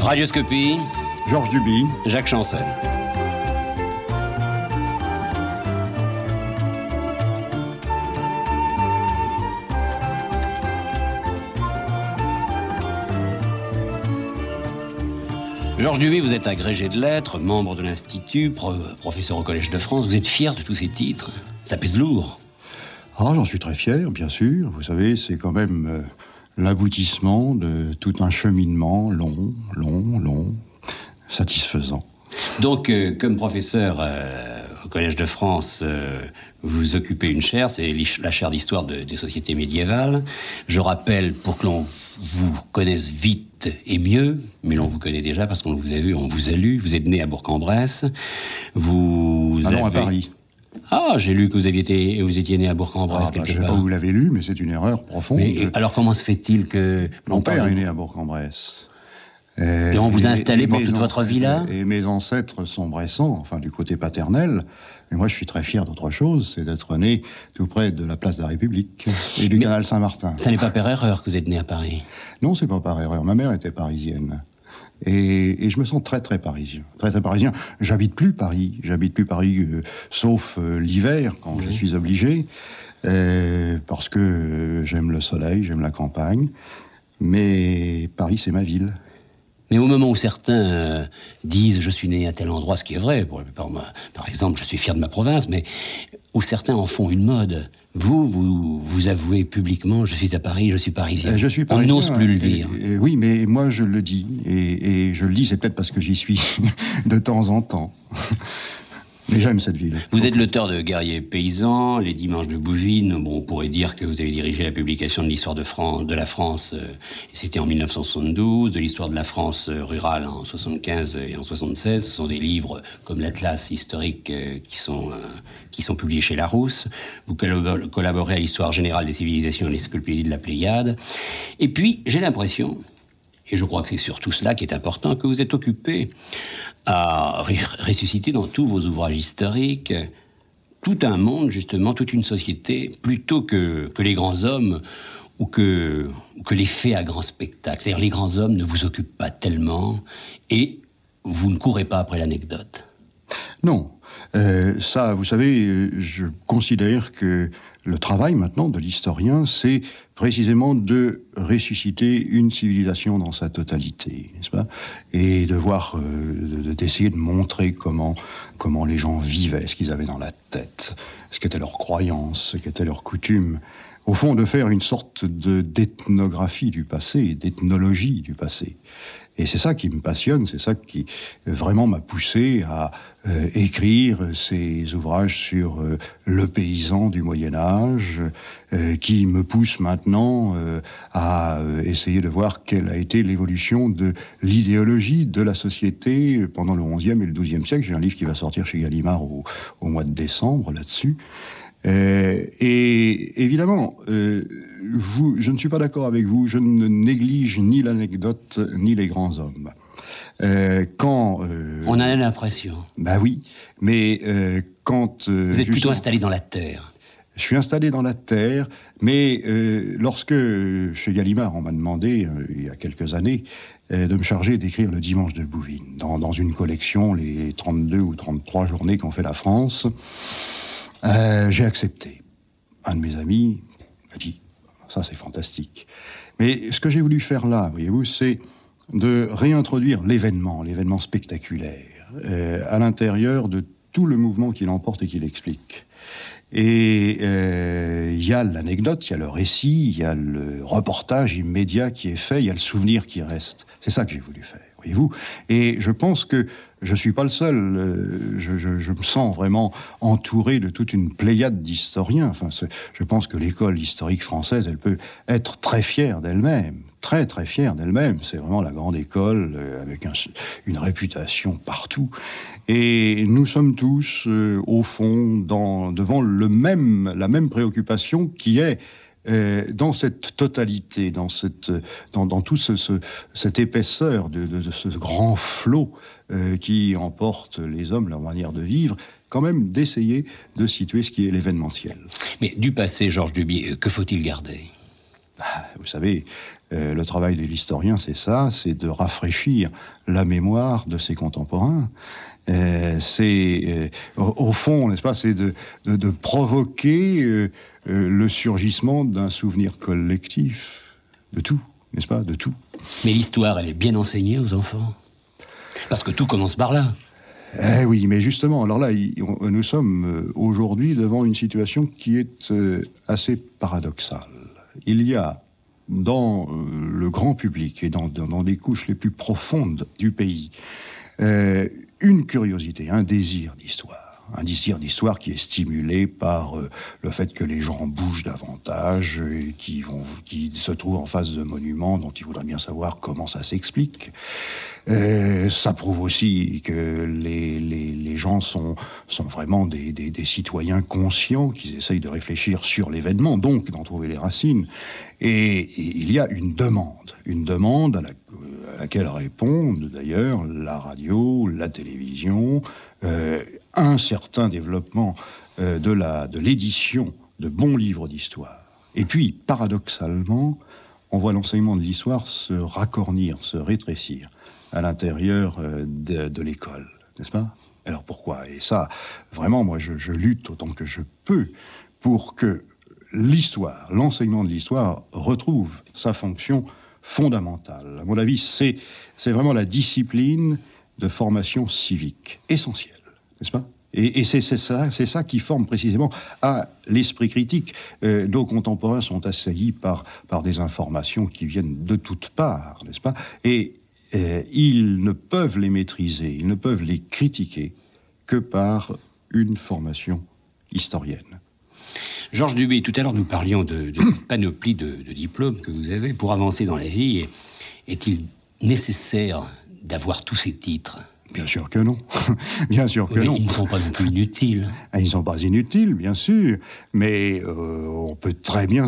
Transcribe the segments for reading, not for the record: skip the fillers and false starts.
Radioscopie, Georges Duby, Jacques Chancel. Georges Duby, vous êtes agrégé de lettres, membre de l'Institut, professeur au Collège de France. Vous êtes fier de tous ces titres? Ça pèse lourd. Ah, j'en suis très fier, bien sûr. Vous savez, c'est quand même l'aboutissement de tout un cheminement long, satisfaisant. Donc, comme professeur au Collège de France, vous occupez une chaire, c'est la chaire d'histoire des sociétés médiévales. Je rappelle, pour que l'on vous connaisse vite et mieux, mais l'on vous connaît déjà parce qu'on vous a vu, on vous a lu. Vous êtes né à Bourg-en-Bresse. À Paris. Ah, j'ai lu que vous étiez né à Bourg-en-Bresse quelque part. Je ne sais pas où vous l'avez lu, mais c'est une erreur profonde. Mais, alors comment se fait-il que... Mon père est né à Bourg-en-Bresse. Et on vous a installé pour toute votre vie là? Et mes ancêtres sont bressans, enfin du côté paternel. Mais moi, je suis très fier d'autre chose, c'est d'être né tout près de la place de la République et du canal Saint-Martin. Ça n'est pas par erreur que vous êtes né à Paris? Non, c'est pas par erreur. Ma mère était parisienne. Et je me sens très parisien. Très parisien. J'habite plus Paris, sauf l'hiver, quand je suis obligé, parce que j'aime le soleil, j'aime la campagne. Mais Paris, c'est ma ville. Mais au moment où certains disent « je suis né à tel endroit », ce qui est vrai, pour la plupart, moi, par exemple, je suis fier de ma province, mais où certains en font une mode, vous avouez publiquement « je suis à Paris, je suis parisien ». Je suis parisien. On n'ose plus le dire. Oui, mais moi je le dis, et je le dis, c'est peut-être parce que j'y suis de temps en temps. Mais j'aime cette ville. Vous êtes l'auteur de Guerriers paysans, Les Dimanches de Bouvines. Bon, on pourrait dire que vous avez dirigé la publication de l'histoire de la France, c'était en 1972, de l'histoire de la France rurale en 75 et en 76. Ce sont des livres comme l'Atlas historique qui sont publiés chez Larousse. Vous collaborez à l'histoire générale des civilisations et l'encyclopédie de la Pléiade. Et puis, j'ai l'impression, et je crois que c'est surtout cela qui est important, que vous êtes occupé à ressusciter dans tous vos ouvrages historiques tout un monde, justement, toute une société, plutôt que les grands hommes ou que les faits à grand spectacle. C'est-à-dire les grands hommes ne vous occupent pas tellement et vous ne courez pas après l'anecdote. Non. Ça, vous savez, je considère que le travail maintenant de l'historien, c'est précisément de ressusciter une civilisation dans sa totalité, n'est-ce pas? Et de voir, d'essayer de montrer comment les gens vivaient, ce qu'ils avaient dans la tête, ce qu'étaient leurs croyances, ce qu'étaient leurs coutumes. Au fond, de faire une sorte d'ethnographie du passé, d'ethnologie du passé. Et c'est ça qui me passionne, c'est ça qui vraiment m'a poussé à écrire ces ouvrages sur le paysan du Moyen-Âge, qui me pousse maintenant à essayer de voir quelle a été l'évolution de l'idéologie de la société pendant le XIe et le XIIe siècle. J'ai un livre qui va sortir chez Gallimard au mois de décembre là-dessus. Et évidemment, je ne suis pas d'accord avec vous, je ne néglige ni l'anecdote ni les grands hommes. On a l'impression. Bah oui, mais quand... vous êtes plutôt installé dans la terre. Je suis installé dans la terre, mais lorsque, chez Gallimard, on m'a demandé, il y a quelques années, de me charger d'écrire le Dimanche de Bouvines, dans une collection, les 32 ou 33 journées qu'ont fait la France, j'ai accepté. Un de mes amis m'a dit, ça c'est fantastique. Mais ce que j'ai voulu faire là, voyez-vous, c'est de réintroduire l'événement spectaculaire, à l'intérieur de tout le mouvement qu'il emporte et qu'il explique. Et il y a l'anecdote, il y a le récit, il y a le reportage immédiat qui est fait, il y a le souvenir qui reste. C'est ça que j'ai voulu faire, voyez-vous. Et je pense que je suis pas le seul. Je me sens vraiment entouré de toute une pléiade d'historiens. Enfin, je pense que l'école historique française, elle peut être très fière d'elle-même. Très fière d'elle-même. C'est vraiment la grande école avec une réputation partout. Et nous sommes tous, au fond, devant la même préoccupation qui est dans cette totalité, dans tout cette épaisseur de ce grand flot qui emporte les hommes, leur manière de vivre, quand même d'essayer de situer ce qui est l'événementiel. Mais du passé, Georges Duby, que faut-il garder ? Vous savez, Le travail de l'historien, c'est ça, c'est de rafraîchir la mémoire de ses contemporains. Au fond, n'est-ce pas, c'est de provoquer le surgissement d'un souvenir collectif de tout, n'est-ce pas, de tout. Mais l'histoire, elle est bien enseignée aux enfants. Parce que tout commence par là. Oui, mais justement, alors là, nous sommes aujourd'hui devant une situation qui est assez paradoxale. Il y a dans le grand public et dans les couches les plus profondes du pays une curiosité, un désir d'histoire qui est stimulé par le fait que les gens bougent davantage et qui se trouvent en face de monuments dont ils voudraient bien savoir comment ça s'explique. Ça prouve aussi que les gens sont vraiment des citoyens conscients, qu'ils essayent de réfléchir sur l'événement, donc d'en trouver les racines. Et il y a une demande à laquelle répondent d'ailleurs la radio, la télévision, un certain développement de l'édition de bons livres d'histoire. Et puis, paradoxalement, on voit l'enseignement de l'histoire se racornir, se rétrécir à l'intérieur de l'école, n'est-ce pas? Alors pourquoi? Et ça, vraiment, moi, je lutte autant que je peux pour que l'histoire, l'enseignement de l'histoire retrouve sa fonction fondamentale. À mon avis, c'est vraiment la discipline de formation civique essentielle, n'est-ce pas? Et c'est ça qui forme précisément à l'esprit critique. Nos contemporains sont assaillis par des informations qui viennent de toutes parts, n'est-ce pas? Et ils ne peuvent les maîtriser, ils ne peuvent les critiquer que par une formation historienne. Georges Dubé, tout à l'heure nous parlions de cette panoplie de diplômes que vous avez. Pour avancer dans la vie, est-il nécessaire d'avoir tous ces titres? Bien sûr que non. Bien sûr que non. Ils ne sont pas non plus inutiles. Ils ne sont pas inutiles, bien sûr, mais on peut très bien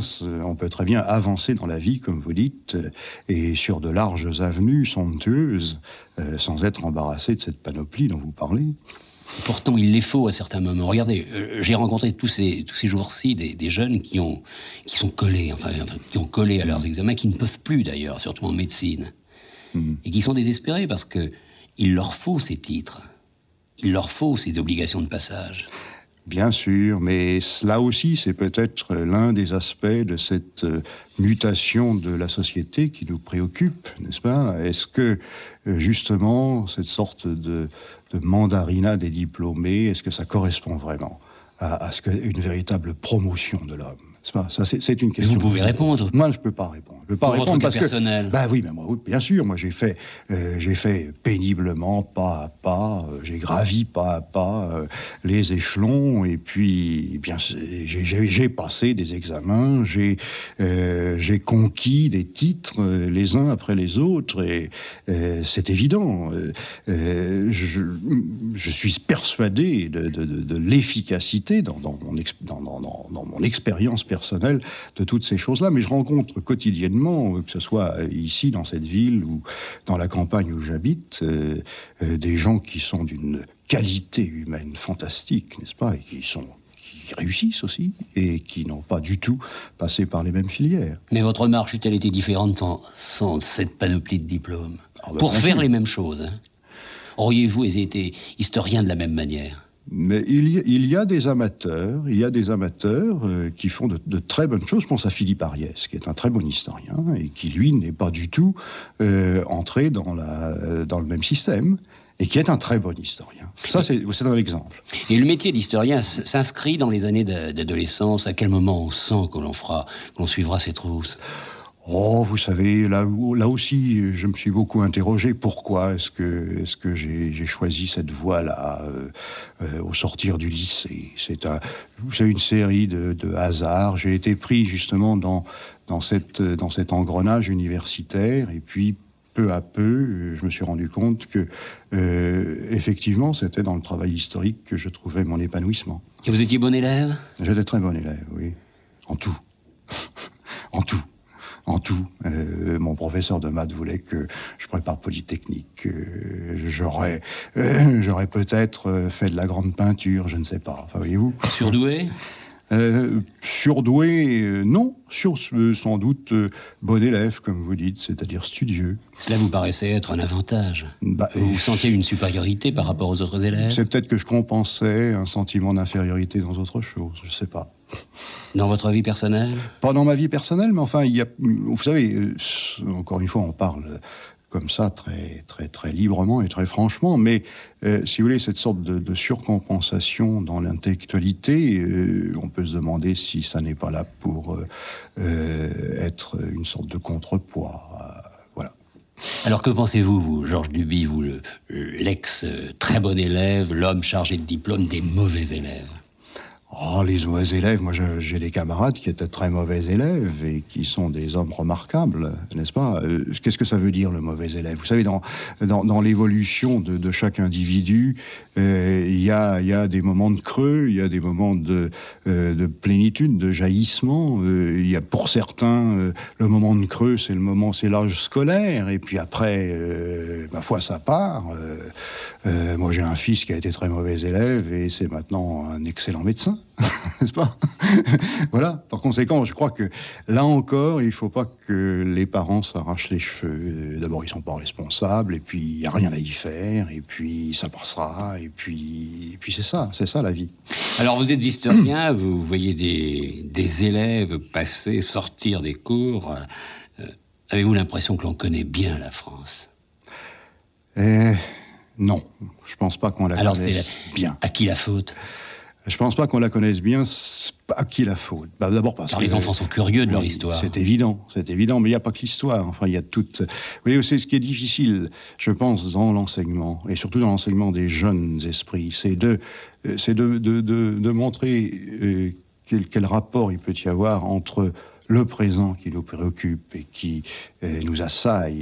avancer dans la vie, comme vous dites, et sur de larges avenues somptueuses, sans être embarrassé de cette panoplie dont vous parlez. Pourtant, il les faut à certains moments. Regardez, j'ai rencontré tous ces jours-ci des jeunes qui sont collés, qui ont collé à leurs examens, qui ne peuvent plus d'ailleurs, surtout en médecine, et qui sont désespérés parce que il leur faut ces titres, il leur faut ces obligations de passage. Bien sûr, mais cela aussi, c'est peut-être l'un des aspects de cette mutation de la société qui nous préoccupe, n'est-ce pas? Est-ce que, justement, cette sorte de mandarinat des diplômés, est-ce que ça correspond vraiment à une véritable promotion de l'homme? Ça, c'est une question. Mais vous pouvez répondre. Moi, je ne peux pas répondre. Je peux pas répondre parce personnel. que. Oui, mais moi, bien sûr. Moi, j'ai fait péniblement, pas à pas. J'ai gravi pas à pas les échelons. Et puis, bien, j'ai passé des examens. J'ai conquis des titres les uns après les autres. Et c'est évident. Je suis persuadé de l'efficacité dans mon expérience personnelle de toutes ces choses-là, mais je rencontre quotidiennement, que ce soit ici, dans cette ville, ou dans la campagne où j'habite, des gens qui sont d'une qualité humaine fantastique, n'est-ce pas, et qui réussissent aussi, et qui n'ont pas du tout passé par les mêmes filières. Mais votre marche eût-elle été différente sans cette panoplie de diplômes? Pour faire les mêmes choses, hein? Auriez-vous été historien de la même manière? Mais il y a des amateurs, qui font de très bonnes choses. Je pense à Philippe Ariès, qui est un très bon historien et qui, lui, n'est pas du tout entré dans le même système et qui est un très bon historien. Ça, c'est un exemple. Et le métier d'historien s'inscrit dans les années d'adolescence. À quel moment on sent que l'on suivra ses trousses? Oh, vous savez, là aussi, je me suis beaucoup interrogé. Pourquoi est-ce que j'ai choisi cette voie-là au sortir du lycée? C'est une série de hasards. J'ai été pris justement dans cet engrenage universitaire, et puis peu à peu, je me suis rendu compte que effectivement, c'était dans le travail historique que je trouvais mon épanouissement. Et vous étiez bon élève? J'étais très bon élève, oui, en tout, en tout. En tout, mon professeur de maths voulait que je prépare Polytechnique. J'aurais peut-être fait de la grande peinture, je ne sais pas. Enfin, voyez-vous. Surdoué? Surdoué, non. Sans doute bon élève, comme vous dites, c'est-à-dire studieux. Cela vous paraissait être un avantage. Bah, vous sentiez une supériorité par rapport aux autres élèves? C'est peut-être que je compensais un sentiment d'infériorité dans autre chose, je ne sais pas. Dans votre vie personnelle? Pas dans ma vie personnelle, mais enfin, vous savez, encore une fois, on parle comme ça, très, très, très librement et très franchement, mais si vous voulez, cette sorte de surcompensation dans l'intellectualité, on peut se demander si ça n'est pas là pour être une sorte de contrepoids. Voilà. Alors que pensez-vous, vous, Georges Duby, vous, l'ex très bon élève, l'homme chargé de diplôme des mauvais élèves? Oh, les mauvais élèves, moi j'ai des camarades qui étaient très mauvais élèves et qui sont des hommes remarquables, n'est-ce pas? Qu'est-ce que ça veut dire, le mauvais élève? Vous savez, dans l'évolution de chaque individu, il y a des moments de creux, il y a des moments de plénitude, de jaillissement. Il y a pour certains, le moment de creux, c'est l'âge scolaire, et puis après, ma foi, ça part. Moi j'ai un fils qui a été très mauvais élève et c'est maintenant un excellent médecin. N'est-ce pas? Voilà. Par conséquent, je crois que là encore, il ne faut pas que les parents s'arrachent les cheveux. D'abord, ils ne sont pas responsables, et puis il n'y a rien à y faire, et puis ça passera, et puis c'est ça la vie. Alors vous êtes historien, vous voyez des élèves passer, sortir des cours. Avez-vous l'impression que l'on connaît bien la France? Non, je ne pense pas qu'on la connaisse bien. À qui la faute? Je pense pas qu'on la connaisse bien. À qui la faute? D'abord parce que les enfants sont curieux de leur histoire. C'est évident, mais il n'y a pas que l'histoire. Enfin, il y a toute. Vous voyez, c'est ce qui est difficile, je pense, dans l'enseignement, et surtout dans l'enseignement des jeunes esprits, c'est de montrer quel rapport il peut y avoir entre le présent qui nous préoccupe et qui nous assaille,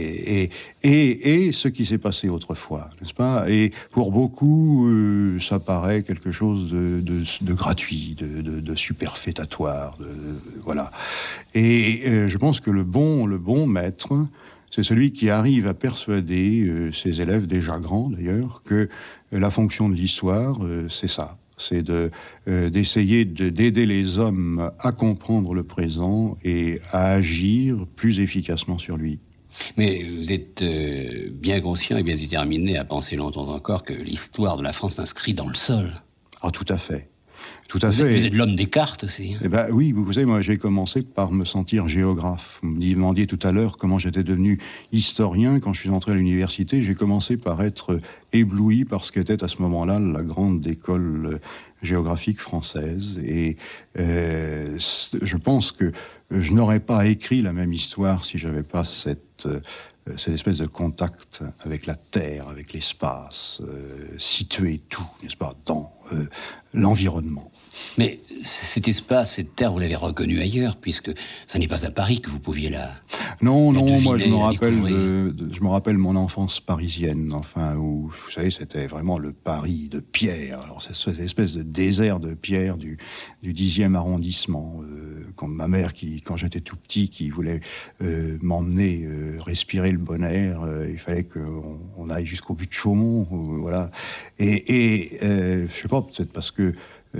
et ce qui s'est passé autrefois, n'est-ce pas? Et pour beaucoup, ça paraît quelque chose de gratuit, de superfétatoire, voilà. Et je pense que le bon maître, c'est celui qui arrive à persuader ses élèves, déjà grands d'ailleurs, que la fonction de l'histoire, c'est ça. C'est d'essayer d'aider les hommes à comprendre le présent et à agir plus efficacement sur lui. Mais vous êtes bien conscient et bien déterminé à penser longtemps encore que l'histoire de la France s'inscrit dans le sol. Ah, tout à fait. Vous êtes l'homme des cartes aussi. Eh ben, oui, vous savez, moi j'ai commencé par me sentir géographe. Vous me demandiez tout à l'heure comment j'étais devenu historien. Quand je suis entré à l'université, j'ai commencé par être ébloui par ce qu'était à ce moment-là la grande école géographique française. Et je pense que je n'aurais pas écrit la même histoire si j'avais pas cette espèce de contact avec la terre, avec l'espace, situer tout, n'est-ce pas, dans l'environnement. Mais cet espace, cette terre, vous l'avez reconnu ailleurs, puisque ça n'est pas à Paris que vous pouviez la deviner, moi je me rappelle mon enfance parisienne, enfin, où, vous savez, c'était vraiment le Paris de pierre. Alors c'est cette espèce de désert de pierre du 10e arrondissement. Quand ma mère, quand j'étais tout petit, qui voulait m'emmener respirer le bon air, il fallait qu'on aille jusqu'au but de Chaumont, voilà. Et je sais pas, peut-être parce que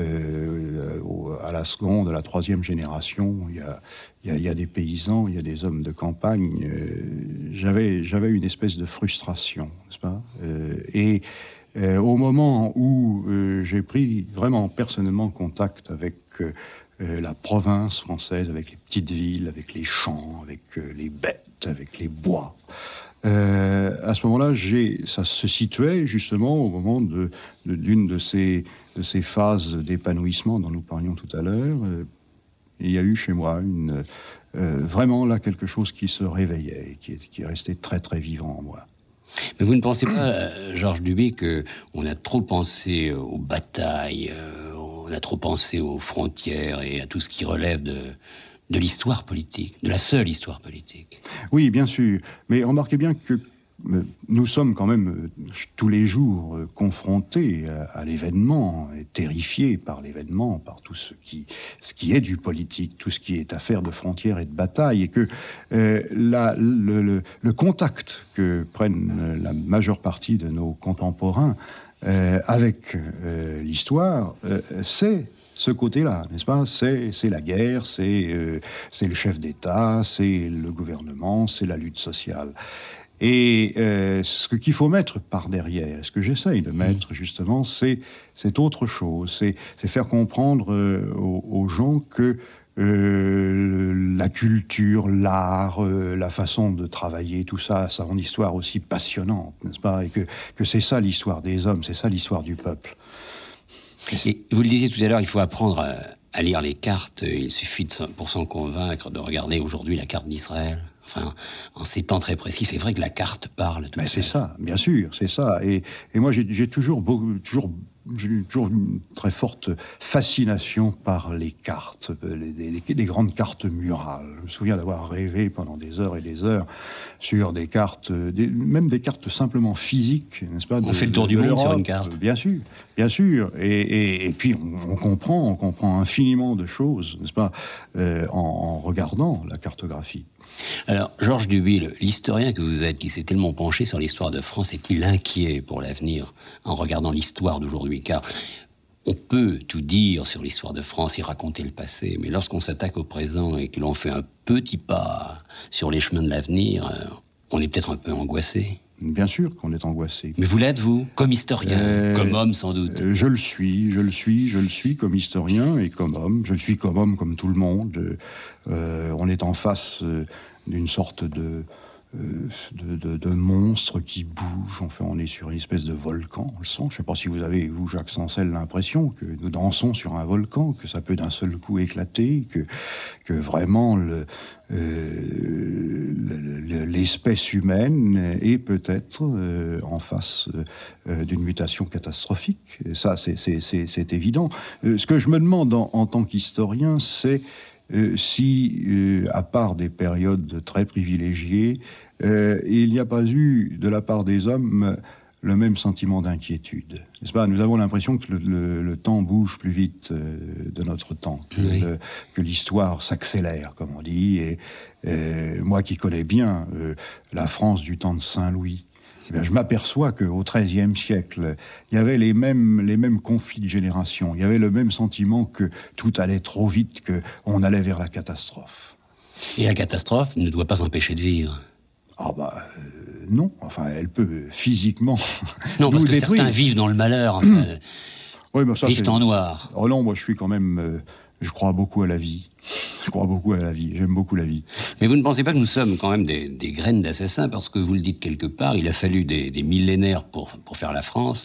à la seconde, à la troisième génération, il y a des paysans, il y a des hommes de campagne. J'avais une espèce de frustration, n'est-ce pas? Et au moment où j'ai pris vraiment personnellement contact avec la province française, avec les petites villes, avec les champs, avec les bêtes, avec les bois, à ce moment-là, ça se situait justement au moment d'une de ces phases d'épanouissement dont nous parlions tout à l'heure. Il y a eu chez moi vraiment là quelque chose qui se réveillait, qui est resté très très vivant en moi. Mais vous ne pensez pas, Georges Duby, qu'on a trop pensé aux batailles, on a trop pensé aux frontières et à tout ce qui relève de l'histoire politique, de la seule histoire politique? Oui, bien sûr. Mais remarquez bien que nous sommes quand même tous les jours confrontés à l'événement, et terrifiés par l'événement, par tout ce qui est du politique, tout ce qui est affaire de frontières et de bataille, et que le contact que prennent la majeure partie de nos contemporains avec l'histoire, c'est ce côté-là, n'est-ce pas? C'est la guerre, c'est le chef d'État, c'est le gouvernement, c'est la lutte sociale. Et ce qu'il faut mettre par derrière, ce que j'essaye de mettre justement, c'est autre chose. C'est faire comprendre aux gens que la culture, l'art, la façon de travailler, tout ça, ça a une histoire aussi passionnante, n'est-ce pas? Et que c'est ça l'histoire des hommes, c'est ça l'histoire du peuple. Et vous le disiez tout à l'heure, il faut apprendre à lire les cartes. Il suffit pour s'en convaincre de regarder aujourd'hui la carte d'Israël. Enfin, en ces temps très précis, c'est vrai que la carte parle. Mais c'est ça, bien sûr, c'est ça. Et moi, j'ai toujours une très forte fascination par les cartes, des grandes cartes murales. Je me souviens d'avoir rêvé pendant des heures et des heures sur des cartes, même des cartes simplement physiques, n'est-ce pas? On fait le tour du monde sur une carte. Bien sûr, bien sûr. Et puis on comprend infiniment de choses, n'est-ce pas, en regardant la cartographie. Alors, Georges Duby, l'historien que vous êtes, qui s'est tellement penché sur l'histoire de France, est-il inquiet pour l'avenir en regardant l'histoire d'aujourd'hui? Car on peut tout dire sur l'histoire de France et raconter le passé, mais lorsqu'on s'attaque au présent et que l'on fait un petit pas sur les chemins de l'avenir, on est peut-être un peu angoissé. Bien sûr qu'on est angoissé. Mais vous l'êtes, vous, comme historien, comme homme sans doute. Je le suis comme historien et comme homme. Je le suis comme homme, comme tout le monde. On est en face d'une sorte de monstre qui bouge. Enfin, on est sur une espèce de volcan, on le sent. Je ne sais pas si vous avez, vous, Jacques Sancel, l'impression que nous dansons sur un volcan, que ça peut d'un seul coup éclater, que vraiment l'espèce humaine est peut-être en face d'une mutation catastrophique. Et ça, c'est évident. Ce que je me demande en tant qu'historien, c'est si, à part des périodes très privilégiées, il n'y a pas eu, de la part des hommes, le même sentiment d'inquiétude. N'est-ce pas? Nous avons l'impression que le temps bouge plus vite de notre temps, que l'histoire s'accélère, comme on dit. Et moi qui connais bien la France du temps de Saint-Louis, je m'aperçois qu'au XIIIe siècle, il y avait les mêmes conflits de génération. Il y avait le même sentiment que tout allait trop vite, qu'on allait vers la catastrophe. Et la catastrophe ne doit pas empêcher de vivre. Non. Enfin, elle peut physiquement non, parce nous que détruire. Certains vivent dans le malheur, enfin, oui, mais ça, vivent en noir. Oh non, moi je suis quand même... je crois beaucoup à la vie. J'aime beaucoup la vie. Mais vous ne pensez pas que nous sommes quand même des graines d'assassins? Parce que vous le dites quelque part, il a fallu des millénaires pour faire la France,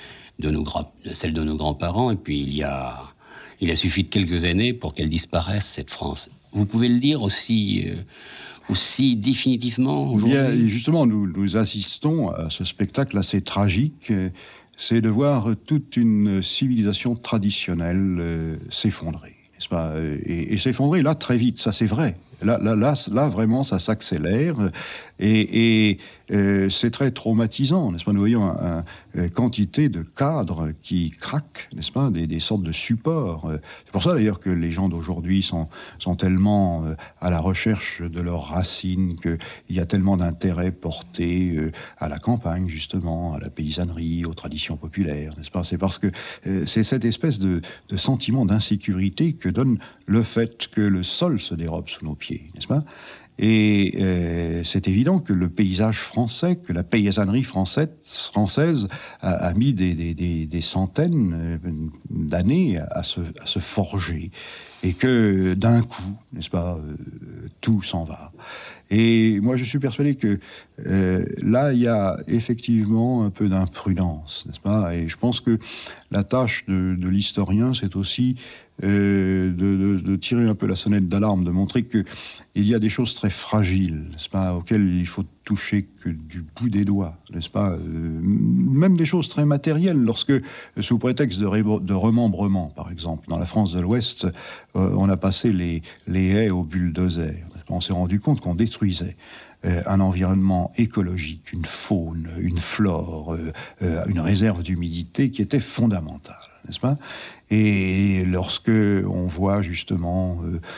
celle de nos grands-parents, et puis il a suffi de quelques années pour qu'elle disparaisse, cette France. Vous pouvez le dire aussi définitivement aujourd'hui? Bien, justement, nous assistons à ce spectacle assez tragique. C'est de voir toute une civilisation traditionnelle s'effondrer. N'est-ce pas? Et s'effondrer là très vite, ça c'est vrai. Là vraiment ça s'accélère et c'est très traumatisant, n'est-ce pas? Nous voyons une quantité de cadres qui craquent, n'est-ce pas? Des sortes de supports. C'est pour ça d'ailleurs que les gens d'aujourd'hui sont tellement à la recherche de leurs racines, qu'il y a tellement d'intérêt porté à la campagne justement, à la paysannerie, aux traditions populaires, n'est-ce pas? C'est parce que c'est cette espèce de sentiment d'insécurité que donne le fait que le sol se dérobe sous nos pieds, n'est-ce pas? Et c'est évident que le paysage français, que la paysannerie française a mis des centaines d'années à se forger. Et que d'un coup, n'est-ce pas, tout s'en va. Et moi, je suis persuadé que là, il y a effectivement un peu d'imprudence, n'est-ce pas? Et je pense que la tâche de l'historien, c'est aussi de tirer un peu la sonnette d'alarme, de montrer qu'il y a des choses très fragiles, n'est-ce pas, auxquelles il faut toucher que du bout des doigts, n'est-ce pas, même des choses très matérielles, lorsque, sous prétexte de remembrement, par exemple, dans la France de l'Ouest, on a passé les haies au bulldozer. On s'est rendu compte qu'on détruisait un environnement écologique, une faune, une flore, une réserve d'humidité qui était fondamentale, n'est-ce pas ? Et lorsque on voit justement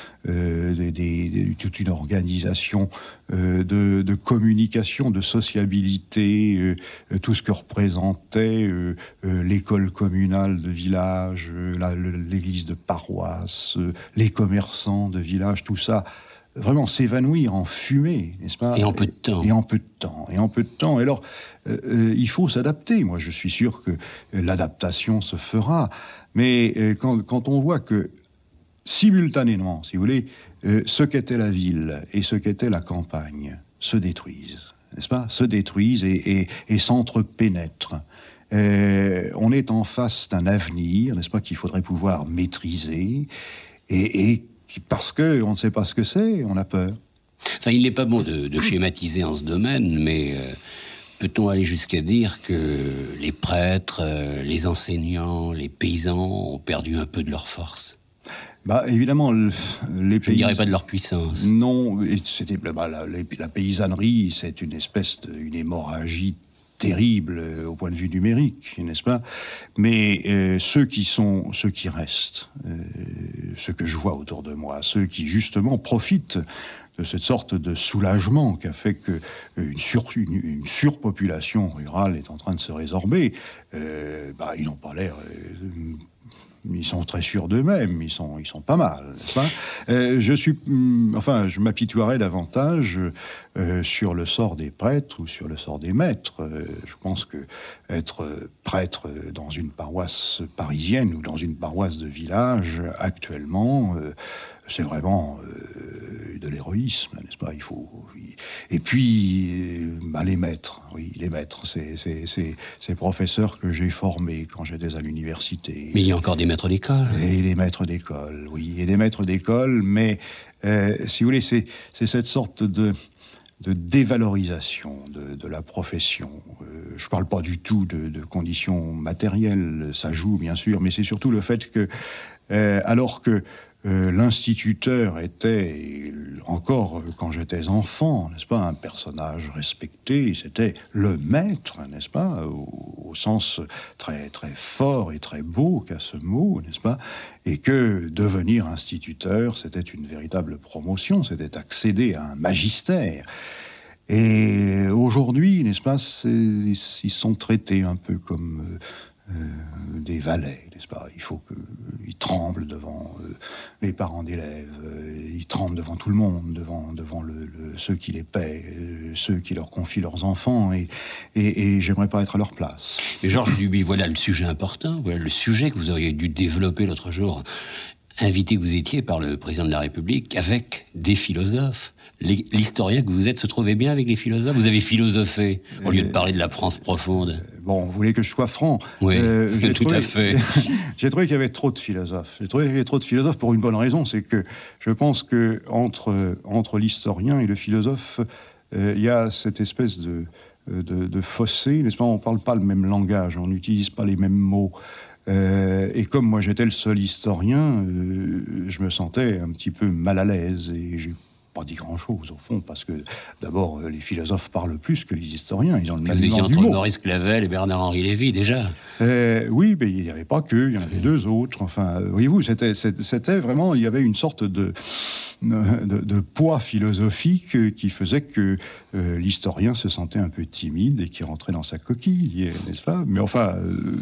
toute une organisation de communication, de sociabilité, tout ce que représentait l'école communale de village, l'église de paroisse, les commerçants de village, tout ça, vraiment s'évanouir en fumée, n'est-ce pas ? Et en peu de temps. Et en peu de temps. Et alors, il faut s'adapter. Moi, je suis sûr que l'adaptation se fera. Mais quand on voit que, simultanément, si vous voulez, ce qu'était la ville et ce qu'était la campagne se détruisent, n'est-ce pas ? Se détruisent et s'entrepénètrent. On est en face d'un avenir, n'est-ce pas, qu'il faudrait pouvoir maîtriser, et parce qu'on ne sait pas ce que c'est, on a peur. Enfin, il n'est pas bon de schématiser en ce domaine, mais peut-on aller jusqu'à dire que les prêtres, les enseignants, les paysans ont perdu un peu de leur force ? Évidemment, les paysans... Je ne dirais pas de leur puissance. Non, c'était, la paysannerie, c'est une espèce d'une hémorragie terrible au point de vue numérique, n'est-ce pas ? Mais ceux qui restent, ceux que je vois autour de moi, ceux qui justement profitent de cette sorte de soulagement qui a fait que une surpopulation rurale est en train de se résorber, ils n'ont pas l'air... ils sont très sûrs d'eux-mêmes, ils sont pas mal, n'est-ce pas ? Je m'apitoierais davantage sur le sort des prêtres ou sur le sort des maîtres. Je pense que être prêtre dans une paroisse parisienne ou dans une paroisse de village, actuellement, c'est vraiment de l'héroïsme, n'est-ce pas ? Et puis, les maîtres, ces professeurs que j'ai formés quand j'étais à l'université. Mais il y a encore des maîtres d'école. Et les maîtres d'école, oui, et des maîtres d'école, mais si vous voulez, c'est cette sorte de dévalorisation de la profession. Je ne parle pas du tout de conditions matérielles, ça joue bien sûr, mais c'est surtout le fait que, alors que l'instituteur était, encore quand j'étais enfant, n'est-ce pas, un personnage respecté, c'était le maître, n'est-ce pas, au sens très, très fort et très beau qu'a ce mot, n'est-ce pas, et que devenir instituteur, c'était une véritable promotion, c'était accéder à un magistère. Et aujourd'hui, n'est-ce pas, ils sont traités un peu comme... des valets, n'est-ce pas ? Il faut qu'ils tremblent devant les parents d'élèves, ils tremblent devant tout le monde, devant ceux qui les paient, ceux qui leur confient leurs enfants, et j'aimerais pas être à leur place. Mais Georges Duby, voilà le sujet important, voilà le sujet que vous auriez dû développer l'autre jour, invité que vous étiez par le président de la République, avec des philosophes. L'historien que vous êtes se trouvait bien avec les philosophes ? Vous avez philosophé, au lieu de parler de la France profonde. Vous voulez que je sois franc ? Oui, tout à fait. J'ai trouvé qu'il y avait trop de philosophes. J'ai trouvé qu'il y avait trop de philosophes pour une bonne raison, c'est que je pense que entre l'historien et le philosophe, il y a cette espèce de fossé, n'est-ce pas ? On ne parle pas le même langage, on n'utilise pas les mêmes mots. Et comme moi j'étais le seul historien, je me sentais un petit peu mal à l'aise, et j'ai pas dit grand-chose, au fond, parce que, d'abord, les philosophes parlent plus que les historiens. Ils ont le même nom du mot. Maurice Clavel et Bernard-Henri Lévy, déjà. Oui, mais il n'y avait pas que, il y en avait deux autres. Enfin, voyez-vous, c'était vraiment... Il y avait une sorte de poids philosophique qui faisait que l'historien se sentait un peu timide et qui rentrait dans sa coquille, n'est-ce pas ? Mais enfin,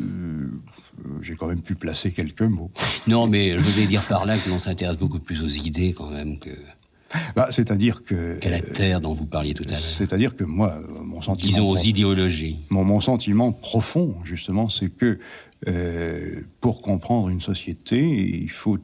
j'ai quand même pu placer quelques mots. Non, mais je voulais dire par là que l'on s'intéresse beaucoup plus aux idées, quand même, que... c'est-à-dire que... qu'à la terre dont vous parliez tout à l'heure. C'est-à-dire que moi, mon sentiment... Disons aux idéologies. Mon sentiment profond, justement, c'est que pour comprendre une société, il faut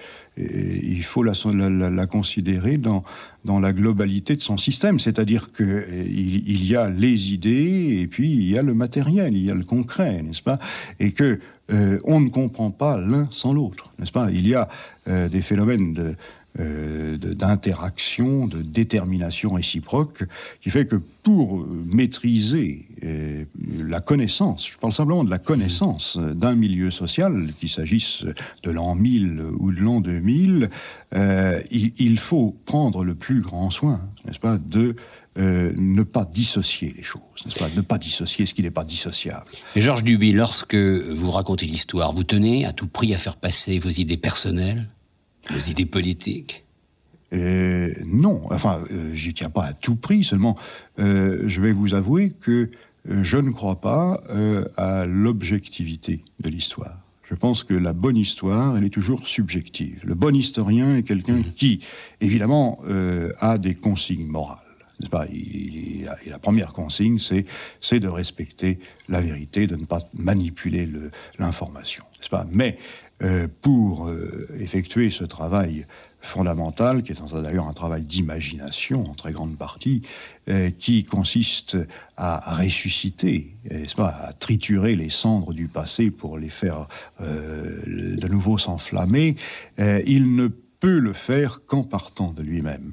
la considérer dans la globalité de son système. C'est-à-dire qu'il y a les idées, et puis il y a le matériel, il y a le concret, n'est-ce pas ? Et que on ne comprend pas l'un sans l'autre, n'est-ce pas ? Il y a des phénomènes d'interaction, de détermination réciproque, qui fait que pour maîtriser la connaissance, je parle simplement de la connaissance d'un milieu social, qu'il s'agisse de l'an 1000 ou de l'an 2000, il faut prendre le plus grand soin, n'est-ce pas, de ne pas dissocier les choses, n'est-ce pas? Ne pas dissocier ce qui n'est pas dissociable. Et Georges Duby, lorsque vous racontez l'histoire, vous tenez à tout prix à faire passer vos idées personnelles, vos idées politiques? Non, enfin, j'y tiens pas à tout prix, seulement je vais vous avouer que je ne crois pas à l'objectivité de l'histoire. Je pense que la bonne histoire, elle est toujours subjective. Le bon historien est quelqu'un qui, évidemment, a des consignes morales. N'est-ce pas? Et la première consigne, c'est de respecter la vérité, de ne pas manipuler l'information. N'est-ce pas? Mais pour effectuer ce travail fondamental, qui est d'ailleurs un travail d'imagination en très grande partie, qui consiste à ressusciter, n'est-ce pas, à triturer les cendres du passé pour les faire de nouveau s'enflammer, il ne peut le faire qu'en partant de lui-même.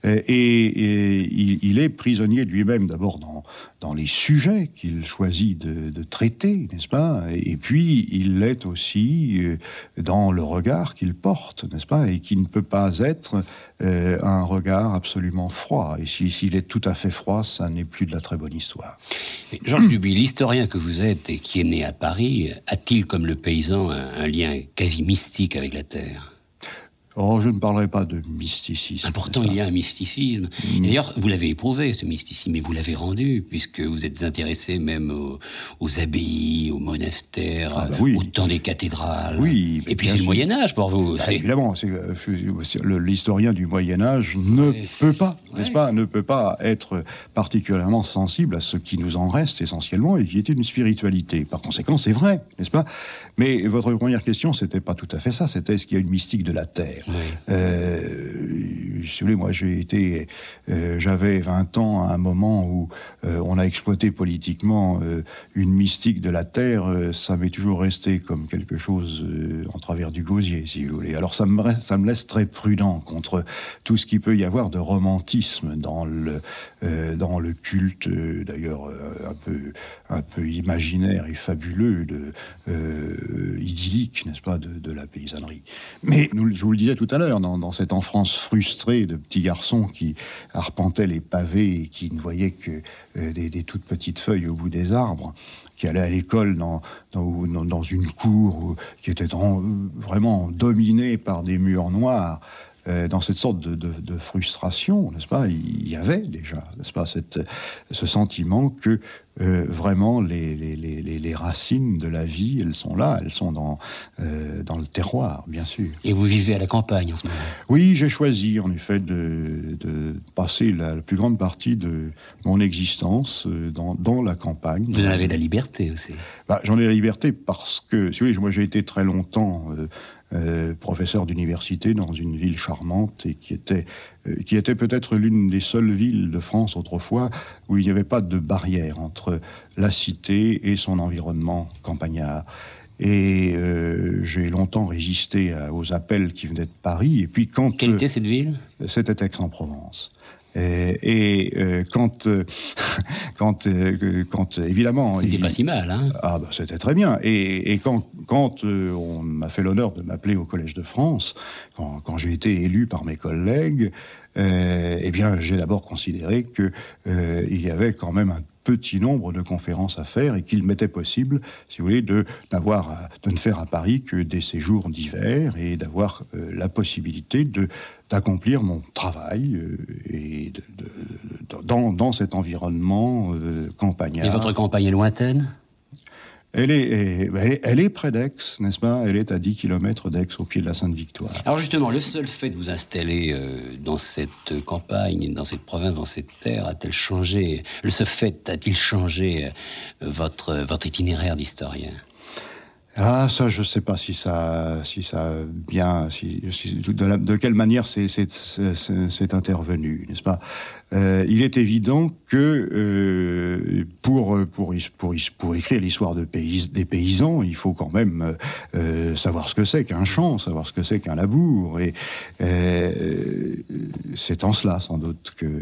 Il est prisonnier de lui-même, d'abord dans les sujets qu'il choisit de traiter, n'est-ce pas? Et puis, il l'est aussi dans le regard qu'il porte, n'est-ce pas? Et qui ne peut pas être un regard absolument froid. Et s'il est tout à fait froid, ça n'est plus de la très bonne histoire. Georges Duby, l'historien que vous êtes et qui est né à Paris, a-t-il, comme le paysan, un lien quasi mystique avec la terre? Oh, je ne parlerai pas de mysticisme. Pourtant, il y a un mysticisme. Et d'ailleurs, vous l'avez éprouvé, ce mysticisme, et vous l'avez rendu, puisque vous êtes intéressé même aux abbayes, aux monastères, oui. au temps des cathédrales. Oui. Et puis c'est le Moyen-Âge pour vous. Évidemment, l'historien du Moyen-Âge ne peut pas, n'est-ce pas, ne peut pas être particulièrement sensible à ce qui nous en reste essentiellement, et qui était une spiritualité. Par conséquent, c'est vrai, n'est-ce pas? Mais votre première question, c'était pas tout à fait ça, c'était est-ce qu'il y a une mystique de la terre? Oui. Si vous voulez, moi j'avais 20 ans à un moment où on a exploité politiquement une mystique de la terre. Ça m'est toujours resté comme quelque chose en travers du gosier, si vous voulez. Alors ça me laisse très prudent contre tout ce qui peut y avoir de romantisme dans le culte, d'ailleurs un peu imaginaire et fabuleux, idyllique, n'est-ce pas, de la paysannerie. Mais je vous le disais tout à l'heure, dans cette enfance frustrée de petits garçons qui arpentaient les pavés et qui ne voyaient que des toutes petites feuilles au bout des arbres, qui allaient à l'école dans une cour qui était vraiment dominée par des murs noirs, dans cette sorte de frustration, n'est-ce pas? Il y avait déjà, n'est-ce pas, ce sentiment que vraiment les racines de la vie, elles sont là, elles sont dans le terroir, bien sûr. Et vous vivez à la campagne en ce moment? Oui, j'ai choisi en effet de passer la plus grande partie de mon existence dans la campagne. Vous en avez la liberté aussi? J'en ai la liberté parce que, si vous voulez, moi j'ai été très longtemps professeur d'université dans une ville charmante et qui était peut-être l'une des seules villes de France autrefois où il n'y avait pas de barrière entre la cité et son environnement campagnard. Et j'ai longtemps résisté aux appels qui venaient de Paris. Et puis quelle était cette ville? C'était Aix-en-Provence. Quand évidemment... C'était pas si mal, hein? C'était très bien. Et quand on m'a fait l'honneur de m'appeler au Collège de France, quand j'ai été élu par mes collègues, eh bien, j'ai d'abord considéré que il y avait quand même un petit nombre de conférences à faire et qu'il m'était possible, si vous voulez, de ne faire à Paris que des séjours d'hiver et d'avoir la possibilité d'accomplir mon travail et dans cet environnement campagnard. Et votre campagne est lointaine? Elle est près d'Aix, n'est-ce pas? Elle est à 10 km d'Aix, au pied de la Sainte-Victoire. Alors justement, le seul fait de vous installer dans cette campagne, dans cette province, dans cette terre, a-t-il changé? Le seul fait a-t-il changé votre itinéraire d'historien? Ça, je ne sais pas si ça bien, de quelle manière c'est intervenu, n'est-ce pas? Il est évident que pour écrire l'histoire des paysans, il faut quand même savoir ce que c'est qu'un champ, savoir ce que c'est qu'un labour, et c'est en cela sans doute que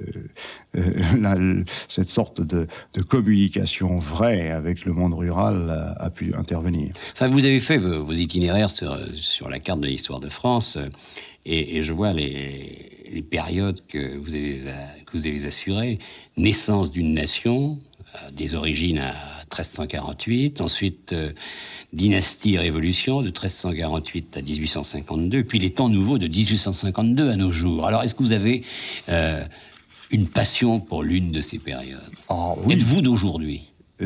cette sorte de communication vraie avec le monde rural a pu intervenir. Enfin, vous avez fait vos itinéraires sur la carte de l'histoire de France, et je vois les périodes que vous avez assurées. Naissance d'une nation, des origines à 1348, ensuite dynastie-révolution de 1348 à 1852, puis les temps nouveaux de 1852 à nos jours. Alors, est-ce que vous avez une passion pour l'une de ces périodes? Oui. Êtes-vous d'aujourd'hui?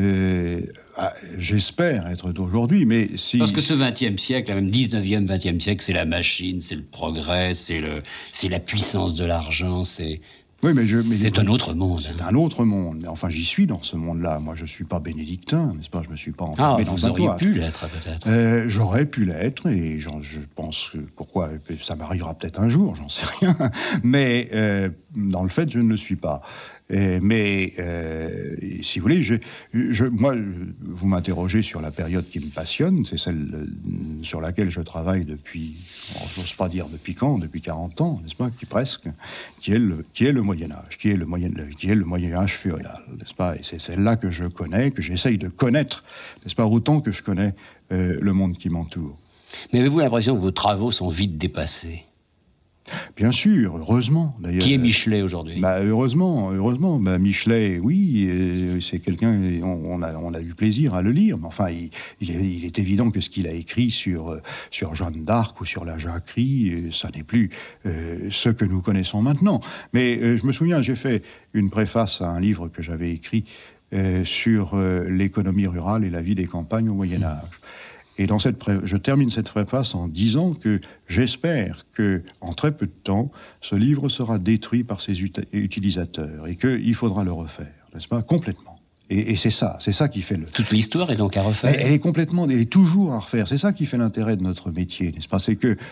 J'espère être d'aujourd'hui, mais si... Parce que ce 20e siècle, même 19e, 20e siècle, c'est la machine, c'est le progrès, c'est la puissance de l'argent, c'est... Oui, c'est un autre monde. C'est un autre monde. Mais enfin, j'y suis dans ce monde-là. Moi, je ne suis pas bénédictin, n'est-ce pas? Je ne me suis pas enfermé dans un cloître. Vous auriez pu l'être, peut-être. J'aurais pu l'être, et je pense que... Pourquoi? Ça m'arrivera peut-être un jour, j'en sais rien. Mais dans le fait, je ne le suis pas. Mais si vous voulez, moi, vous m'interrogez sur la période qui me passionne, c'est celle sur laquelle je travaille depuis, je n'ose pas dire depuis quand, depuis 40 ans, n'est-ce pas, qui est le Moyen-Âge, qui est le Moyen-Âge féodal, n'est-ce pas, et c'est celle-là que je connais, que j'essaye de connaître, n'est-ce pas, autant que je connais le monde qui m'entoure. Mais avez-vous l'impression que vos travaux sont vite dépassés? Bien sûr, heureusement, d'ailleurs. Qui est Michelet aujourd'hui? Heureusement. Michelet, oui, c'est quelqu'un, on a eu plaisir à le lire, mais enfin, il est évident que ce qu'il a écrit sur Jeanne d'Arc ou sur la Jacquerie, ça n'est plus ce que nous connaissons maintenant. Mais je me souviens, j'ai fait une préface à un livre que j'avais écrit sur l'économie rurale et la vie des campagnes au Moyen-Âge. Et je termine cette préface en disant que j'espère que, en très peu de temps, ce livre sera détruit par ses utilisateurs et qu'il faudra le refaire, n'est-ce pas, complètement. Et c'est ça qui fait le... Toute l'histoire est donc à refaire. Elle est toujours à refaire. C'est ça qui fait l'intérêt de notre métier, n'est-ce pas? C'est que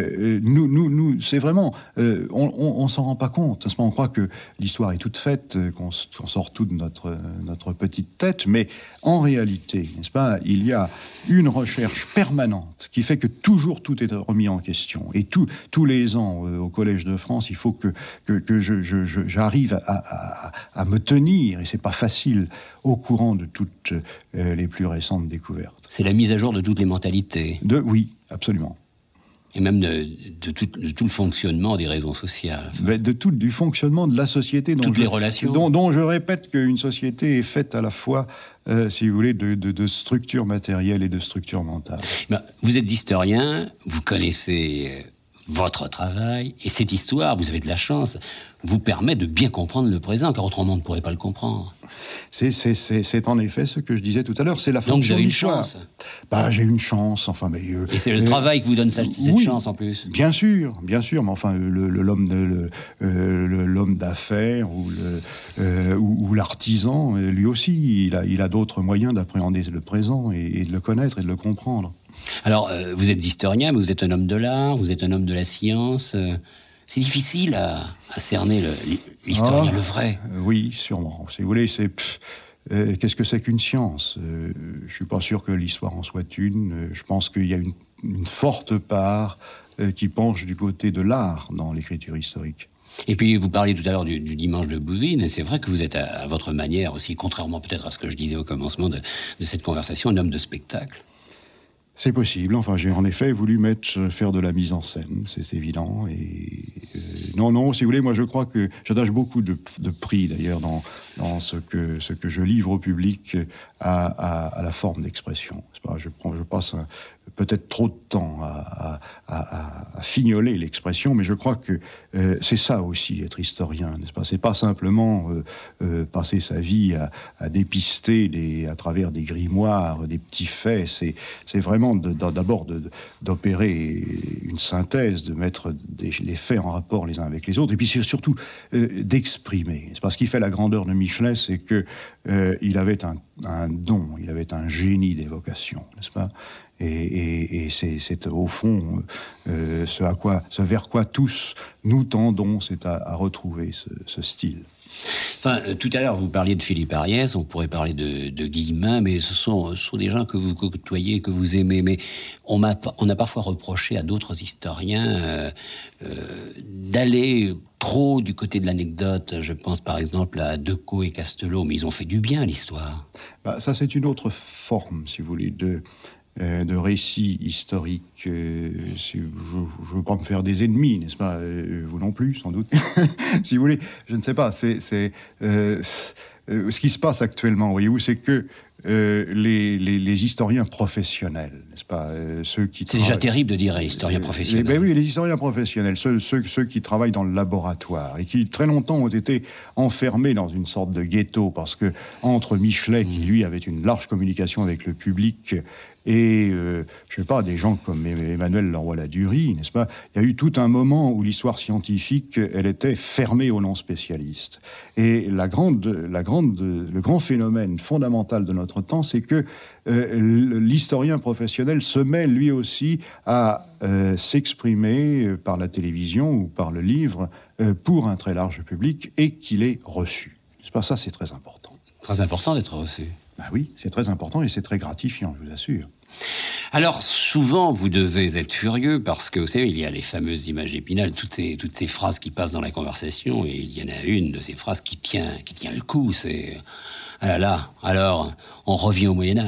nous, c'est vraiment, on s'en rend pas compte. N'est-ce pas? On croit que l'histoire est toute faite, qu'on sort tout de notre petite tête, mais en réalité, n'est-ce pas? Il y a une recherche permanente qui fait que toujours tout est remis en question. Et tous les ans, au Collège de France, il faut que j'arrive à me tenir, et c'est pas facile, au courant de toutes les plus récentes découvertes. C'est la mise à jour de toutes les mentalités. Oui, absolument. Et même de tout le fonctionnement des réseaux sociaux. Enfin. Du fonctionnement de la société. Toutes les relations. Dont je répète qu'une société est faite à la fois, si vous voulez, de structures matérielles et de structures mentales. Vous êtes historien, vous connaissez votre travail, et cette histoire, vous avez de la chance, vous permet de bien comprendre le présent, car autrement on ne pourrait pas le comprendre. C'est en effet ce que je disais tout à l'heure, c'est la fonction de l'histoire. Donc vous avez une chance. J'ai une chance, enfin... et c'est le travail qui vous donne cette chance, en plus. Bien sûr, mais enfin, l'homme d'affaires ou l'artisan, lui aussi, il a d'autres moyens d'appréhender le présent et de le connaître et de le comprendre. Alors, vous êtes historien, mais vous êtes un homme de l'art, vous êtes un homme de la science. C'est difficile à cerner l'historien, le vrai. Oui, sûrement. Si vous voulez, qu'est-ce que c'est qu'une science? Je ne suis pas sûr que l'histoire en soit une. Je pense qu'il y a une forte part qui penche du côté de l'art dans l'écriture historique. Et puis, vous parliez tout à l'heure du dimanche de Bouvines, et c'est vrai que vous êtes à votre manière aussi, contrairement peut-être à ce que je disais au commencement de cette conversation, un homme de spectacle. C'est possible. Enfin, j'ai en effet voulu faire de la mise en scène, c'est évident. Et non, si vous voulez, moi je crois que j'attache beaucoup de prix d'ailleurs dans ce que je livre au public à la forme d'expression. Je passe peut-être trop de temps à fignoler l'expression, mais je crois que c'est ça aussi, être historien, n'est-ce pas? C'est pas simplement passer sa vie à dépister à travers des grimoires, des petits faits. C'est vraiment d'abord d'opérer une synthèse, de mettre les faits en rapport les uns avec les autres, et puis surtout d'exprimer. C'est parce qu'il fait la grandeur de Michelet, c'est que il avait un don, il avait un génie d'évocation, n'est-ce pas? Et c'est au fond ce vers quoi tous nous tendons, c'est à retrouver ce style. Enfin, tout à l'heure, vous parliez de Philippe Ariès, on pourrait parler de Guillemin, mais ce sont des gens que vous côtoyez, que vous aimez. Mais on a parfois reproché à d'autres historiens d'aller trop du côté de l'anecdote. Je pense par exemple à Decaux et Castelot, mais ils ont fait du bien à l'histoire. Ça, c'est une autre forme, si vous voulez, de récits historiques. Je ne veux pas me faire des ennemis, n'est-ce pas? Vous non plus, sans doute. Si vous voulez, je ne sais pas. Ce qui se passe actuellement, voyez-vous, c'est que les historiens professionnels, n'est-ce pas, ceux qui c'est déjà terrible de dire historiens professionnels. Oui, les historiens professionnels, ceux qui travaillent dans le laboratoire et qui très longtemps ont été enfermés dans une sorte de ghetto parce que entre Michelet, qui lui avait une large communication avec le public, et, je sais pas, des gens comme Emmanuel Leroy-Ladurie, n'est-ce pas? Il y a eu tout un moment où l'histoire scientifique, elle était fermée aux non-spécialistes. Et le grand phénomène fondamental de notre temps, c'est que l'historien professionnel se met lui aussi à s'exprimer par la télévision ou par le livre pour un très large public et qu'il est reçu. C'est pas ça, c'est très important. Très important d'être reçu. Ah oui, c'est très important et c'est très gratifiant, je vous assure. Alors, souvent, vous devez être furieux parce que, vous savez, il y a les fameuses images d'Épinal, toutes ces phrases qui passent dans la conversation, et il y en a une de ces phrases qui tient le coup, c'est « Ah là là, alors, on revient au Moyen-Âge ».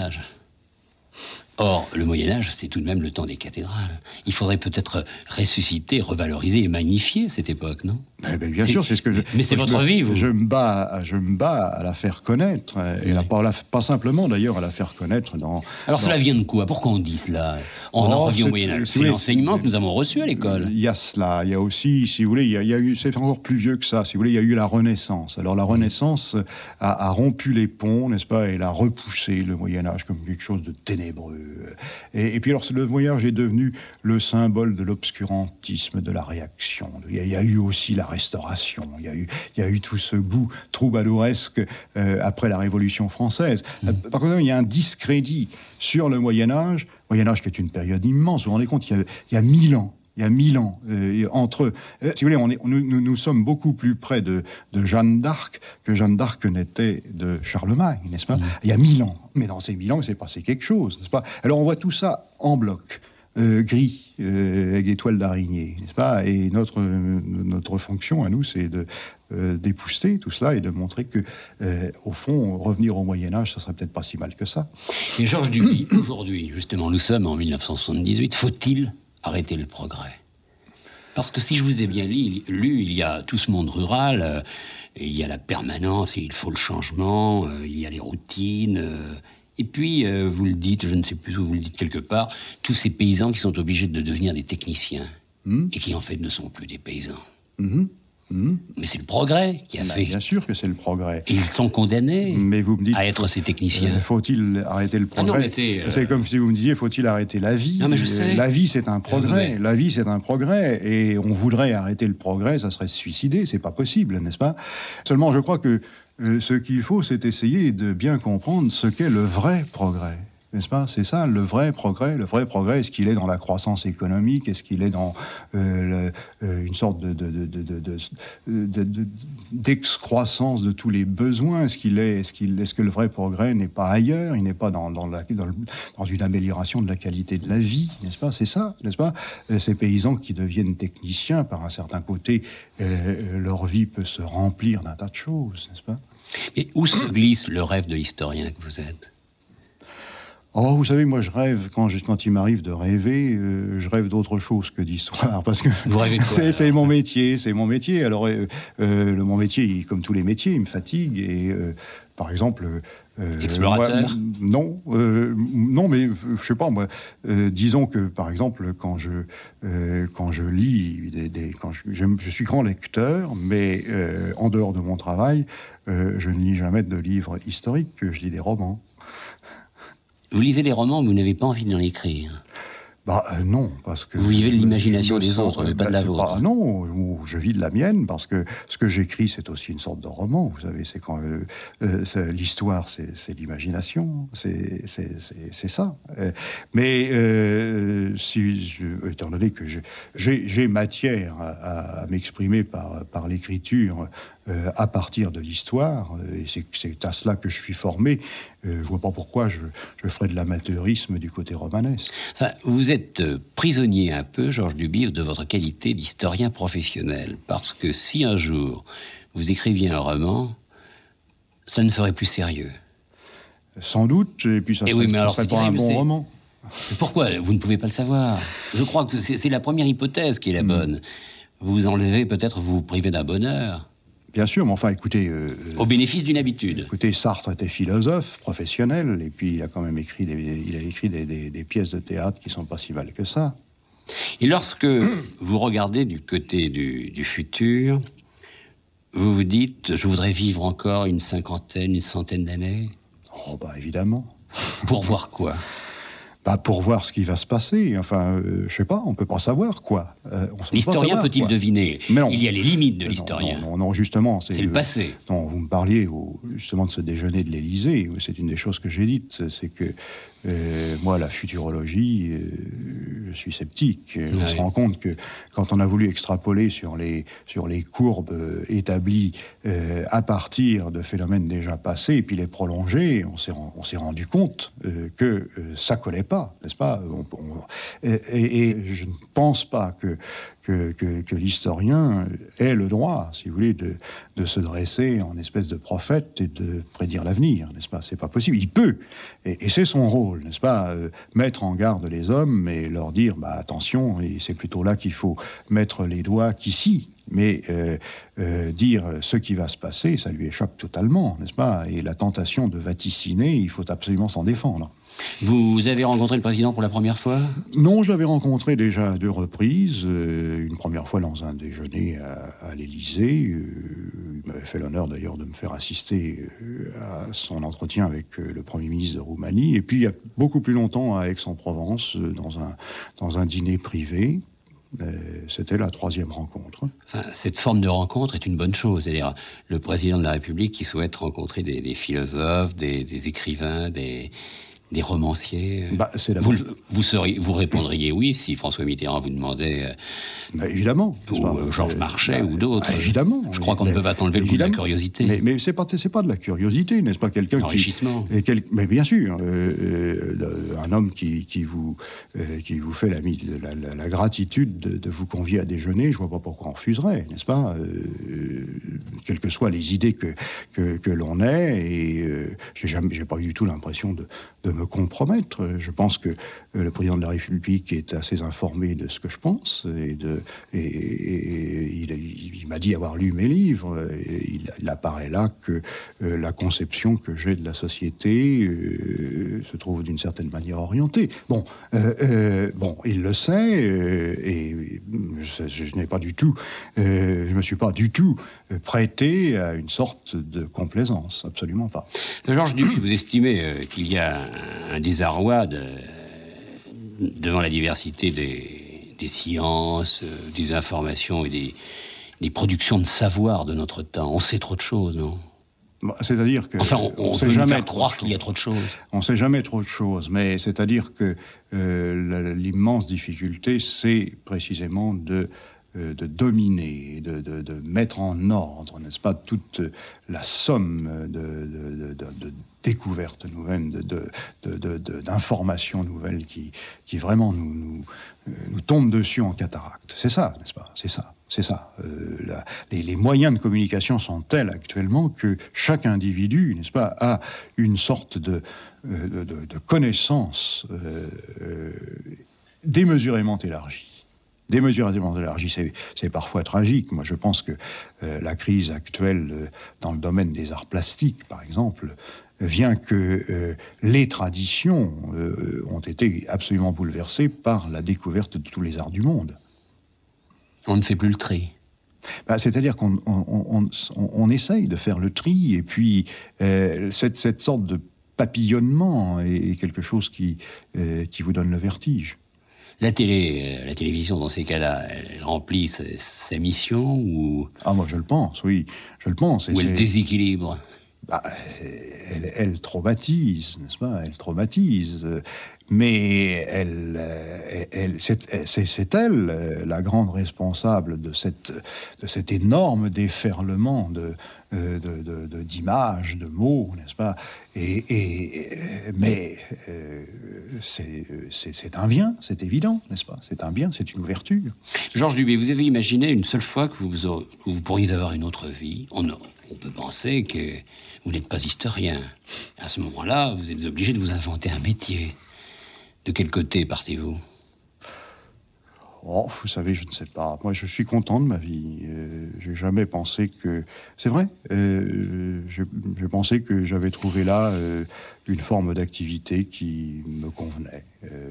Or, le Moyen-Âge, c'est tout de même le temps des cathédrales. Il faudrait peut-être ressusciter, revaloriser et magnifier cette époque, non? Bien sûr, c'est ce que je... Mais c'est votre vie, vous. Je me bats à la faire connaître, et pas simplement d'ailleurs à la faire connaître dans... Alors cela vient de quoi? Pourquoi on dit cela? On en revient au Moyen-Âge. C'est l'enseignement que nous avons reçu à l'école. Il y a cela, il y a aussi, si vous voulez, il y a eu, c'est encore plus vieux que ça, si vous voulez, il y a eu la Renaissance. Alors la Renaissance a rompu les ponts, n'est-ce pas, et elle a repoussé le Moyen-Âge comme quelque chose de ténébreux. Et puis alors, le Moyen-Âge est devenu le symbole de l'obscurantisme, de la réaction. Il y a eu aussi la Restauration. Il y a eu tout ce goût troubadouresque après la Révolution française. Par contre, il y a un discrédit sur le Moyen-Âge. Moyen-Âge qui est une période immense. Vous vous rendez compte, il y a 1000 ans. Il y a 1000 ans entre... si vous voulez, nous sommes beaucoup plus près de Jeanne d'Arc que Jeanne d'Arc n'était de Charlemagne, n'est-ce pas? Il y a 1000 ans. Mais dans ces 1000 ans, il s'est passé quelque chose, n'est-ce pas? Alors on voit tout ça en bloc, gris, avec des toiles d'araignée, n'est-ce pas? Et notre fonction à nous, c'est d'épousseter tout cela et de montrer que, au fond, revenir au Moyen-Âge, ça serait peut-être pas si mal que ça. Et Georges Duby, aujourd'hui, justement, nous sommes en 1978, faut-il arrêter le progrès? Parce que si je vous ai bien lu, il y a tout ce monde rural, il y a la permanence, il faut le changement, il y a les routines, et puis vous le dites, je ne sais plus où vous le dites quelque part, tous ces paysans qui sont obligés de devenir des techniciens, et qui en fait ne sont plus des paysans. Mais c'est le progrès qui a fait. Bien sûr que c'est le progrès. Et ils sont condamnés vous me dites, à être ces techniciens. Faut-il arrêter le progrès? C'est comme si vous me disiez, faut-il arrêter la vie? Non, mais je sais. La vie, c'est un progrès. La vie, c'est un progrès. Et on voudrait arrêter le progrès, ça serait se suicider. C'est pas possible, n'est-ce pas? Seulement, je crois que ce qu'il faut, c'est essayer de bien comprendre ce qu'est le vrai progrès. N'est-ce pas? C'est ça, le vrai progrès. Le vrai progrès, est-ce qu'il est dans la croissance économique? Est-ce qu'il est dans une sorte d'excroissance de tous les besoins? Est-ce que le vrai progrès n'est pas ailleurs? Il n'est pas dans une amélioration de la qualité de la vie, n'est-ce pas? C'est ça, n'est-ce pas? Ces paysans qui deviennent techniciens, par un certain côté, leur vie peut se remplir d'un tas de choses, n'est-ce pas? Et où se glisse le rêve de l'historien que vous êtes? Oh, vous savez, moi, je rêve, quand il m'arrive de rêver, je rêve d'autre chose que d'histoire, parce que vous rêvez de quoi? c'est mon métier. Alors, mon métier, comme tous les métiers, il me fatigue, et par exemple... explorateur? Non, mais je sais pas, moi, disons que, par exemple, quand je lis, je suis grand lecteur, mais en dehors de mon travail, je ne lis jamais de livres historiques, je lis des romans. Vous lisez des romans, mais vous n'avez pas envie d'en écrire. Non, parce que... Vous vivez de l'imagination des autres, mais pas de la vôtre. Non, je vis de la mienne, parce que ce que j'écris, c'est aussi une sorte de roman. Vous savez, c'est quand l'histoire, c'est l'imagination, c'est ça. Mais étant donné que j'ai matière à m'exprimer par l'écriture à partir de l'histoire, et c'est à cela que je suis formé, je vois pas pourquoi je ferais de l'amateurisme du côté romanesque. Enfin, vous êtes prisonnier un peu, Georges Duby, de votre qualité d'historien professionnel, parce que si un jour vous écriviez un roman, ça ne ferait plus sérieux. Sans doute, et puis ça serait pas un bon roman. Pourquoi vous ne pouvez pas le savoir? Je crois que c'est la première hypothèse qui est la bonne. Vous vous enlevez peut-être, vous vous privez d'un bonheur. Bien sûr, mais enfin, écoutez... au bénéfice d'une habitude. Écoutez, Sartre était philosophe, professionnel, et puis il a quand même écrit des pièces de théâtre qui sont pas si mal que ça. Et lorsque vous regardez du côté du futur, vous vous dites, je voudrais vivre encore une cinquantaine, une centaine d'années? Oh, bah évidemment. Pour voir quoi? Bah, pour voir ce qui va se passer. Enfin, je sais pas, on peut pas savoir quoi. L'historien peut-il deviner? Mais non. Il y a les limites de l'historien. Non, justement. C'est le passé. Non, vous me parliez justement de ce déjeuner de l'Élysée. C'est une des choses que j'ai dites. C'est que moi, la futurologie, je suis sceptique. On se rend compte que quand on a voulu extrapoler sur les courbes établies à partir de phénomènes déjà passés et puis les prolonger, on s'est rendu compte que ça collait pas, n'est-ce pas? Et je ne pense pas que l'historien ait le droit, si vous voulez, de se dresser en espèce de prophète et de prédire l'avenir, n'est-ce pas? C'est pas possible. Il peut, et c'est son rôle, n'est-ce pas? Mettre en garde les hommes et leur dire, bah attention, et c'est plutôt là qu'il faut mettre les doigts qu'ici. Mais dire ce qui va se passer, ça lui échappe totalement, n'est-ce pas? Et la tentation de vaticiner, il faut absolument s'en défendre. Vous avez rencontré le président pour la première fois? Non, je l'avais rencontré déjà à 2 reprises. Une première fois dans un déjeuner à l'Élysée. Il m'avait fait l'honneur d'ailleurs de me faire assister à son entretien avec le Premier ministre de Roumanie. Et puis il y a beaucoup plus longtemps à Aix-en-Provence, dans un dîner privé. C'était la 3e rencontre. Enfin, cette forme de rencontre est une bonne chose. C'est-à-dire le président de la République qui souhaite rencontrer des philosophes, des écrivains, des romanciers. Bah, vous répondriez oui si François Mitterrand vous demandait... bah, évidemment. Ou Georges Marchais ou d'autres. Bah, évidemment. Je crois qu'on ne peut pas s'enlever le coup de la curiosité. Mais c'est pas de la curiosité, n'est-ce pas? Quelqu'un Enrichissement. Mais bien sûr, un homme qui vous fait la gratitude de vous convier à déjeuner, je vois pas pourquoi on refuserait, n'est-ce pas? Quelles que soient les idées que l'on ait, et j'ai pas eu du tout l'impression de me compromettre. Je pense que le président de la République est assez informé de ce que je pense, et il m'a dit avoir lu mes livres. Et il apparaît là que la conception que j'ai de la société se trouve d'une certaine manière orientée. Bon, il le sait, et je n'ai pas du tout, je me suis pas du tout prêté à une sorte de complaisance, absolument pas. Georges Duby, vous estimez qu'il y a un désarroi devant la diversité des sciences, des informations et des productions de savoir de notre temps. On sait trop de choses, non? C'est-à-dire que... Enfin, on peut jamais croire qu'il y a trop de choses. On ne sait jamais trop de choses, mais c'est-à-dire que l'immense difficulté, c'est précisément de dominer, de mettre en ordre, n'est-ce pas, toute la somme de découvertes nouvelles, d'informations nouvelles qui vraiment nous tombent dessus en cataracte. C'est ça, n'est-ce pas? C'est ça. Les moyens de communication sont tels actuellement que chaque individu, n'est-ce pas, a une sorte de connaissance démesurément élargie. Démesurément élargie, c'est parfois tragique. Moi, je pense que la crise actuelle dans le domaine des arts plastiques, par exemple, vient que les traditions ont été absolument bouleversées par la découverte de tous les arts du monde. On ne fait plus le tri. C'est-à-dire qu'on essaye de faire le tri, et puis cette sorte de papillonnement est quelque chose qui vous donne le vertige. La télévision, dans ces cas-là, elle remplit sa mission ou... Ah, moi, je le pense, oui. Je le pense. Ou elle déséquilibre? Elle traumatise, n'est-ce pas? Elle traumatise. Mais c'est elle la grande responsable de cet énorme déferlement d'images, de mots, n'est-ce pas? Mais c'est un bien, c'est évident, n'est-ce pas? C'est un bien, c'est une ouverture. Georges Duby, vous avez imaginé une seule fois que vous pourriez avoir une autre vie? On peut penser que vous n'êtes pas historien. À ce moment-là, vous êtes obligé de vous inventer un métier. De quel côté partez-vous? Oh, vous savez, je ne sais pas. Moi, je suis content de ma vie. J'ai jamais pensé que... C'est vrai, j'ai pensé que j'avais trouvé là une forme d'activité qui me convenait.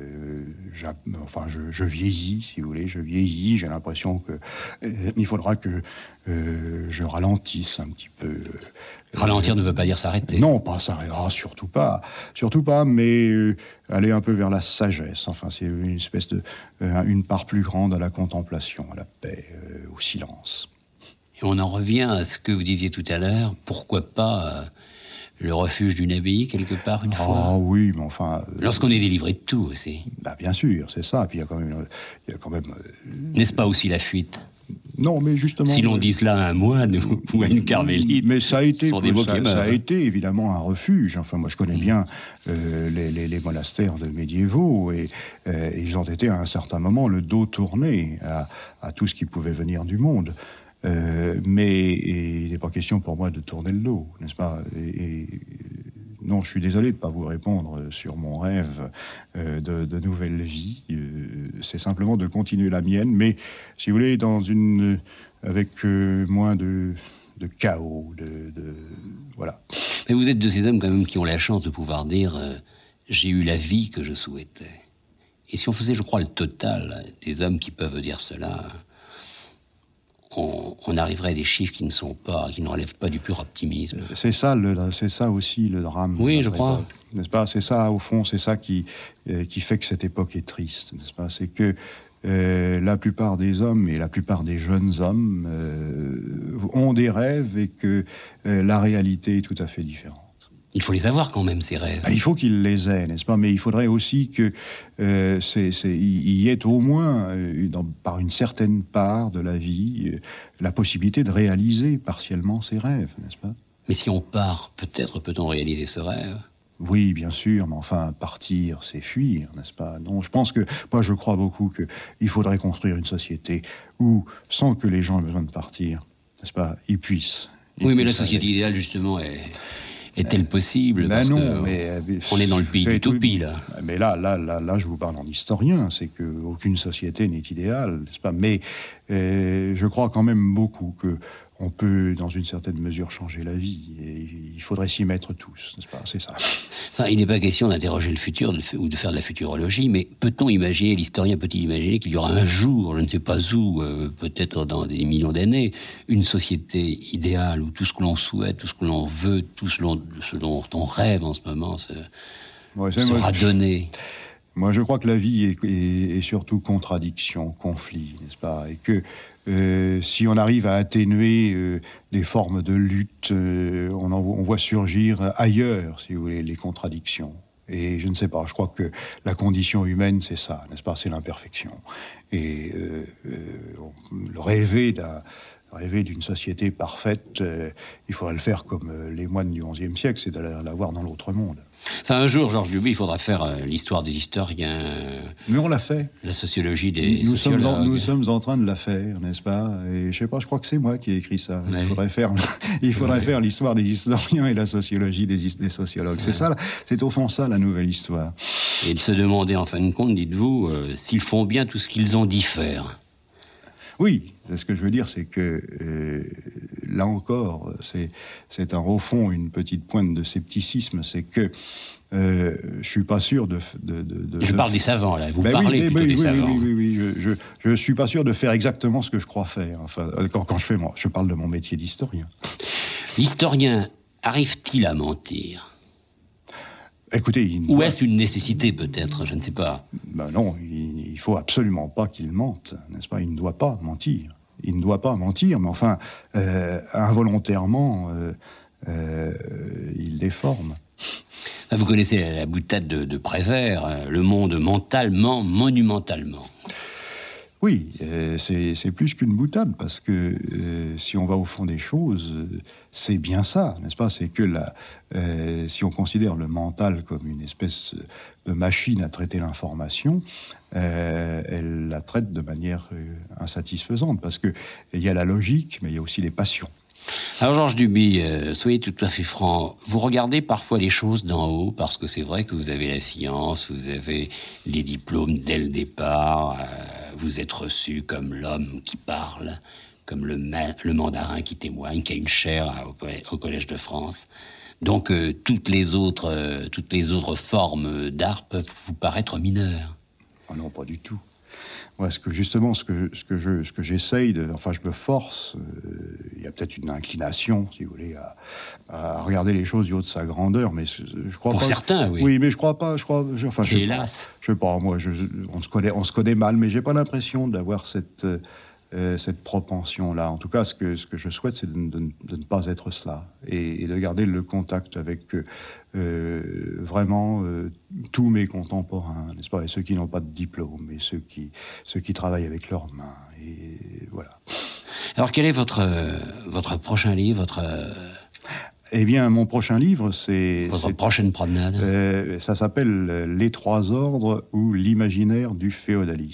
Je vieillis, si vous voulez, je vieillis. J'ai l'impression que il faudra que je ralentisse un petit peu. Ralentir ne veut pas dire s'arrêter. Non, pas s'arrêter, surtout pas, mais aller un peu vers la sagesse. Enfin, c'est une espèce de une part plus grande à la contemplation, à la paix, au silence. Et on en revient à ce que vous disiez tout à l'heure. Pourquoi pas le refuge d'une abbaye quelque part une fois? Ah oui, mais enfin. Lorsqu'on est délivré de tout aussi. Bah bien sûr, c'est ça. Puis il y a quand même. N'est-ce pas aussi la fuite? Non, mais justement... Si l'on dit cela à un moine ou à une carmélite, mais ça a été, ça a été évidemment un refuge. Enfin, moi, je connais bien les monastères de médiévaux, et ils ont été à un certain moment le dos tourné à tout ce qui pouvait venir du monde. Mais il n'est pas question pour moi de tourner le dos, n'est-ce pas? Non, je suis désolé de ne pas vous répondre sur mon rêve de nouvelle vie. C'est simplement de continuer la mienne, mais, si vous voulez, avec moins de chaos, voilà. Mais vous êtes de ces hommes, quand même, qui ont la chance de pouvoir dire j'ai eu la vie que je souhaitais. Et si on faisait, je crois, le total des hommes qui peuvent dire cela, on arriverait à des chiffres qui ne relèvent pas du pur optimisme. C'est ça aussi le drame. Oui, je crois. N'est-ce pas? C'est ça, au fond, c'est ça qui fait que cette époque est triste, n'est-ce pas? C'est que la plupart des hommes et la plupart des jeunes hommes ont des rêves, et que la réalité est tout à fait différente. Il faut les avoir quand même, ces rêves. Il faut qu'ils les aient, n'est-ce pas? Mais il faudrait aussi que il y ait au moins, par une certaine part de la vie, la possibilité de réaliser partiellement ses rêves, n'est-ce pas? Mais si on part, peut-être peut-on réaliser ce rêve? Oui, bien sûr, mais enfin, partir, c'est fuir, n'est-ce pas? Non, je crois beaucoup qu'il faudrait construire une société où, sans que les gens aient besoin de partir, n'est-ce pas, ils puissent. Oui, mais la société idéale, justement, est-elle possible? Parce non, on est dans le pays d'utopie, là. Mais là, je vous parle en historien. C'est qu'aucune société n'est idéale, n'est-ce pas? Mais je crois quand même beaucoup qu'on peut, dans une certaine mesure, changer la vie. Et il faudrait s'y mettre tous, n'est-ce pas? C'est ça. Enfin, il n'est pas question d'interroger le futur ou de faire de la futurologie, mais peut-on imaginer, l'historien peut-il imaginer qu'il y aura un jour, je ne sais pas où, peut-être dans des millions d'années, une société idéale où tout ce que l'on souhaite, tout ce que l'on veut, tout ce dont on rêve en ce moment sera donné? Moi, je crois que la vie est surtout contradiction, conflit, n'est-ce pas? Et que si on arrive à atténuer des formes de lutte, on voit surgir ailleurs, si vous voulez, les contradictions. Et je ne sais pas, je crois que la condition humaine, c'est ça, n'est-ce pas? C'est l'imperfection. Et rêver d'une société parfaite, il faudrait le faire comme les moines du XIe siècle, c'est d'aller la voir dans l'autre monde. Enfin, un jour, Georges Duby, il faudra faire l'histoire des historiens. Mais on l'a fait. La sociologie des sociologues. Nous sommes en train de la faire, n'est-ce pas? Et je sais pas, je crois que c'est moi qui ai écrit ça. Ouais. Il faudrait faire l'histoire des historiens et la sociologie des sociologues. Ouais. C'est ça, c'est au fond ça la nouvelle histoire. Et de se demander, en fin de compte, dites-vous, s'ils font bien tout ce qu'ils ont dit faire. Oui, ce que je veux dire, c'est que là encore, c'est au fond une petite pointe de scepticisme, c'est que je suis pas sûr de je parle des savants, là. Vous parlez plutôt des savants. Oui. Je suis pas sûr de faire exactement ce que je crois faire. Enfin, quand je parle de mon métier d'historien. L'historien arrive-t-il à mentir? Écoutez, ou est-ce une nécessité, peut-être? Je ne sais pas. Ben non, il faut absolument pas qu'il mente, n'est-ce pas? Il ne doit pas mentir. Il ne doit pas mentir, mais enfin, involontairement, il déforme. Vous connaissez la boutade de Prévert, le monde mentalement, monumentalement. Oui, c'est plus qu'une boutade, parce que si on va au fond des choses, c'est bien ça, n'est-ce pas? C'est que si on considère le mental comme une espèce de machine à traiter l'information, elle la traite de manière insatisfaisante, parce qu'il y a la logique, mais il y a aussi les passions. Alors Georges Duby, soyez tout à fait franc, vous regardez parfois les choses d'en haut, parce que c'est vrai que vous avez la science, vous avez les diplômes dès le départ, vous êtes reçu comme l'homme qui parle, comme le mandarin qui témoigne, qui a une chaire au Collège de France. Donc toutes les autres formes d'art peuvent vous paraître mineures. Ah non, pas du tout. Ouais, justement, ce que j'essaye, enfin, je me force, il y a peut-être une inclination, si vous voulez, à regarder les choses du haut de sa grandeur, mais je crois Pour pas... certains, oui. Oui, mais je crois pas, enfin, hélas. Je sais pas, moi, on se connaît mal, mais j'ai pas l'impression d'avoir cette propension-là. En tout cas, ce que je souhaite, c'est de ne pas être cela, et de garder le contact avec vraiment tous mes contemporains, n'est-ce pas, et ceux qui n'ont pas de diplôme, et ceux qui travaillent avec leurs mains, et voilà. Alors, quel est votre prochain livre, Eh bien, mon prochain livre, c'est... Votre prochaine promenade ça s'appelle « Les trois ordres ou l'imaginaire du féodalisme ».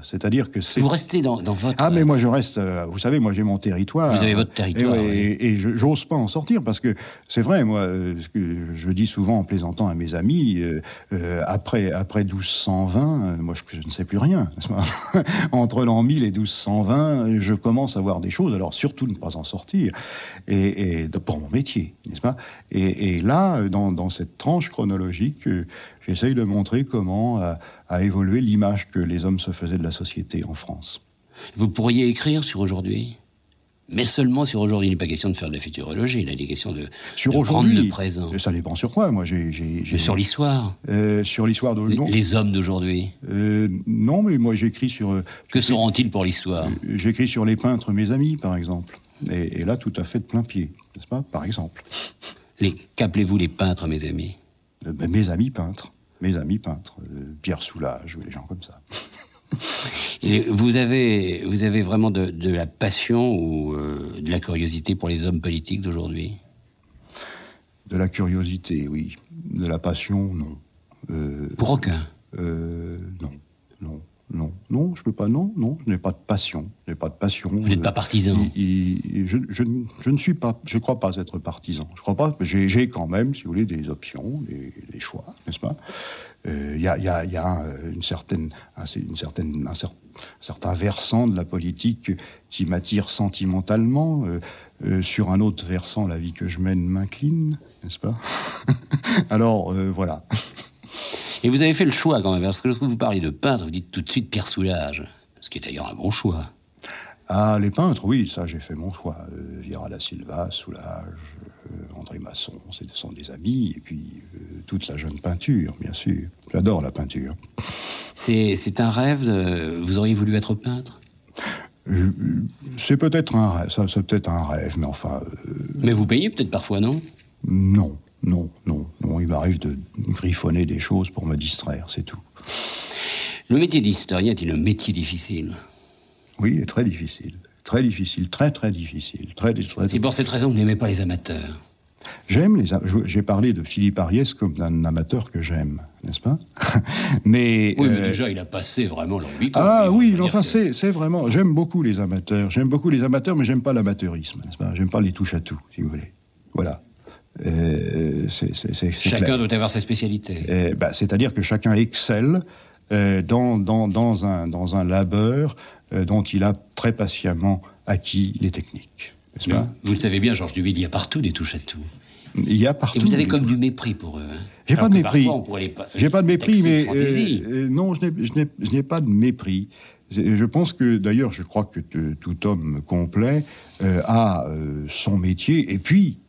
C'est-à-dire que c'est... Vous restez dans votre... Ah, mais moi, je reste... vous savez, moi, j'ai mon territoire. Vous avez votre territoire, et j'ose pas en sortir, parce que c'est vrai, moi, ce que je dis souvent en plaisantant à mes amis, après 1220, moi, je ne sais plus rien. Entre l'an 1000 et 1220, je commence à voir des choses, alors surtout ne pas en sortir, et pour mon métier. N'est-ce pas ? Et là, dans cette tranche chronologique, j'essaye de montrer comment a évolué l'image que les hommes se faisaient de la société en France. Vous pourriez écrire sur aujourd'hui, mais seulement sur aujourd'hui. Il n'est pas question de faire de la futurologie, il est question de prendre le présent. Ça dépend sur quoi. Moi, mais sur l'histoire. Sur l'histoire de les hommes d'aujourd'hui. Non, mais moi j'écris sur... Que seront-ils pour l'histoire ? J'écris sur les peintres, mes amis, par exemple. Et là, tout à fait de plein pied, n'est-ce pas, par exemple. Qu'appelez-vous les peintres, mes amis ? Mes amis peintres. Pierre Soulages, ou les gens comme ça. Et vous avez vraiment de la passion ou de la curiosité pour les hommes politiques d'aujourd'hui ? De la curiosité, oui. De la passion, non. Pour aucun ? Non, je peux pas. Non, je n'ai pas de passion. Vous n'êtes pas partisan. Je ne suis pas. Je crois pas être partisan. Je crois pas. J'ai quand même, si vous voulez, des options, des choix, n'est-ce pas ? Il y a un certain versant de la politique qui m'attire sentimentalement. Sur un autre versant, la vie que je mène m'incline, n'est-ce pas ? Alors, voilà. Et vous avez fait le choix quand même, parce que lorsque vous parlez de peintre, vous dites tout de suite Pierre Soulages, ce qui est d'ailleurs un bon choix. Ah, les peintres, oui, ça j'ai fait mon choix. Vieira da Silva, Soulages, André Masson, ce sont des amis, et puis toute la jeune peinture, bien sûr. J'adore la peinture. C'est un rêve, vous auriez voulu être peintre ? C'est peut-être un rêve, ça c'est peut-être un rêve, mais enfin... Mais vous payez peut-être parfois, non ? Non, il m'arrive de griffonner des choses pour me distraire, c'est tout. Le métier d'historien est un métier difficile. Oui, il est très difficile. Très difficile. C'est pour cette raison que vous n'aimez pas les amateurs. J'ai parlé de Philippe Ariès comme d'un amateur que j'aime, n'est-ce pas ? Mais déjà, il a passé vraiment leur vie. Ah oui, enfin, c'est vraiment... J'aime beaucoup les amateurs, mais j'aime pas l'amateurisme, n'est-ce pas ? J'aime pas les touche-à-tout, si vous voulez. Voilà. Chacun clair. doit avoir sa spécialité. C'est-à-dire que chacun excelle dans un labeur dont il a très patiemment acquis les techniques. N'est-ce pas ? Vous le savez bien, Georges Duby, il y a partout des touches-à-tout. Il y a partout. Et vous avez comme du mépris pour eux. Hein. J'ai pas de mépris. J'ai pas de mépris, mais non, je n'ai pas de mépris. Je pense que, d'ailleurs, je crois que tout homme complet a son métier, et puis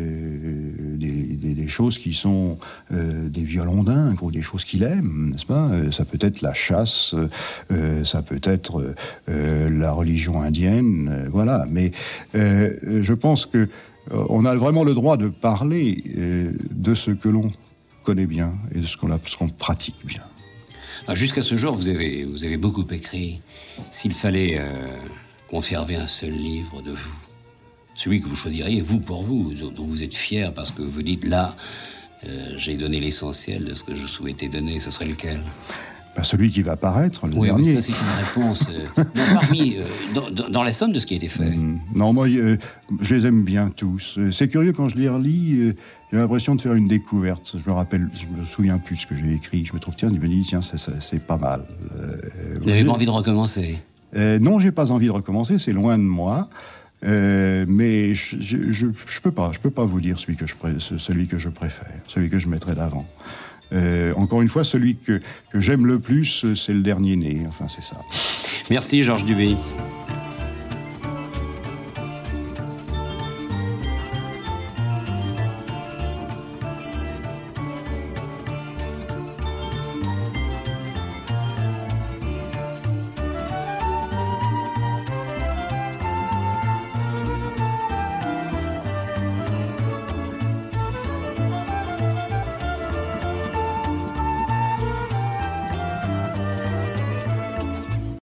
des choses qui sont des violons d'Inde, ou des choses qu'il aime, n'est-ce pas ? Ça peut être la chasse, ça peut être la religion indienne, voilà. Mais je pense que on a vraiment le droit de parler de ce que l'on connaît bien et de ce qu'on pratique bien. Jusqu'à ce jour, vous avez beaucoup écrit. S'il fallait conserver un seul livre de vous, celui que vous choisiriez, vous pour vous, dont vous êtes fier parce que vous dites là, j'ai donné l'essentiel de ce que je souhaitais donner, ce serait lequel ? Celui qui va paraître, le oui, dernier. Oui, ça c'est une réponse. Dans la somme de ce qui a été fait. Non, moi, je les aime bien tous. C'est curieux, quand je les relis, j'ai l'impression de faire une découverte. Je me souviens plus de ce que j'ai écrit. Je me trouve, tiens, c'est pas mal. Vous n'avez pas envie de recommencer? Non, j'ai pas envie de recommencer, c'est loin de moi. Mais je peux pas vous dire celui que je préfère, celui que je mettrais d'avant. Encore une fois, celui que j'aime le plus, c'est le dernier né. Enfin, c'est ça. Merci, Georges Duby.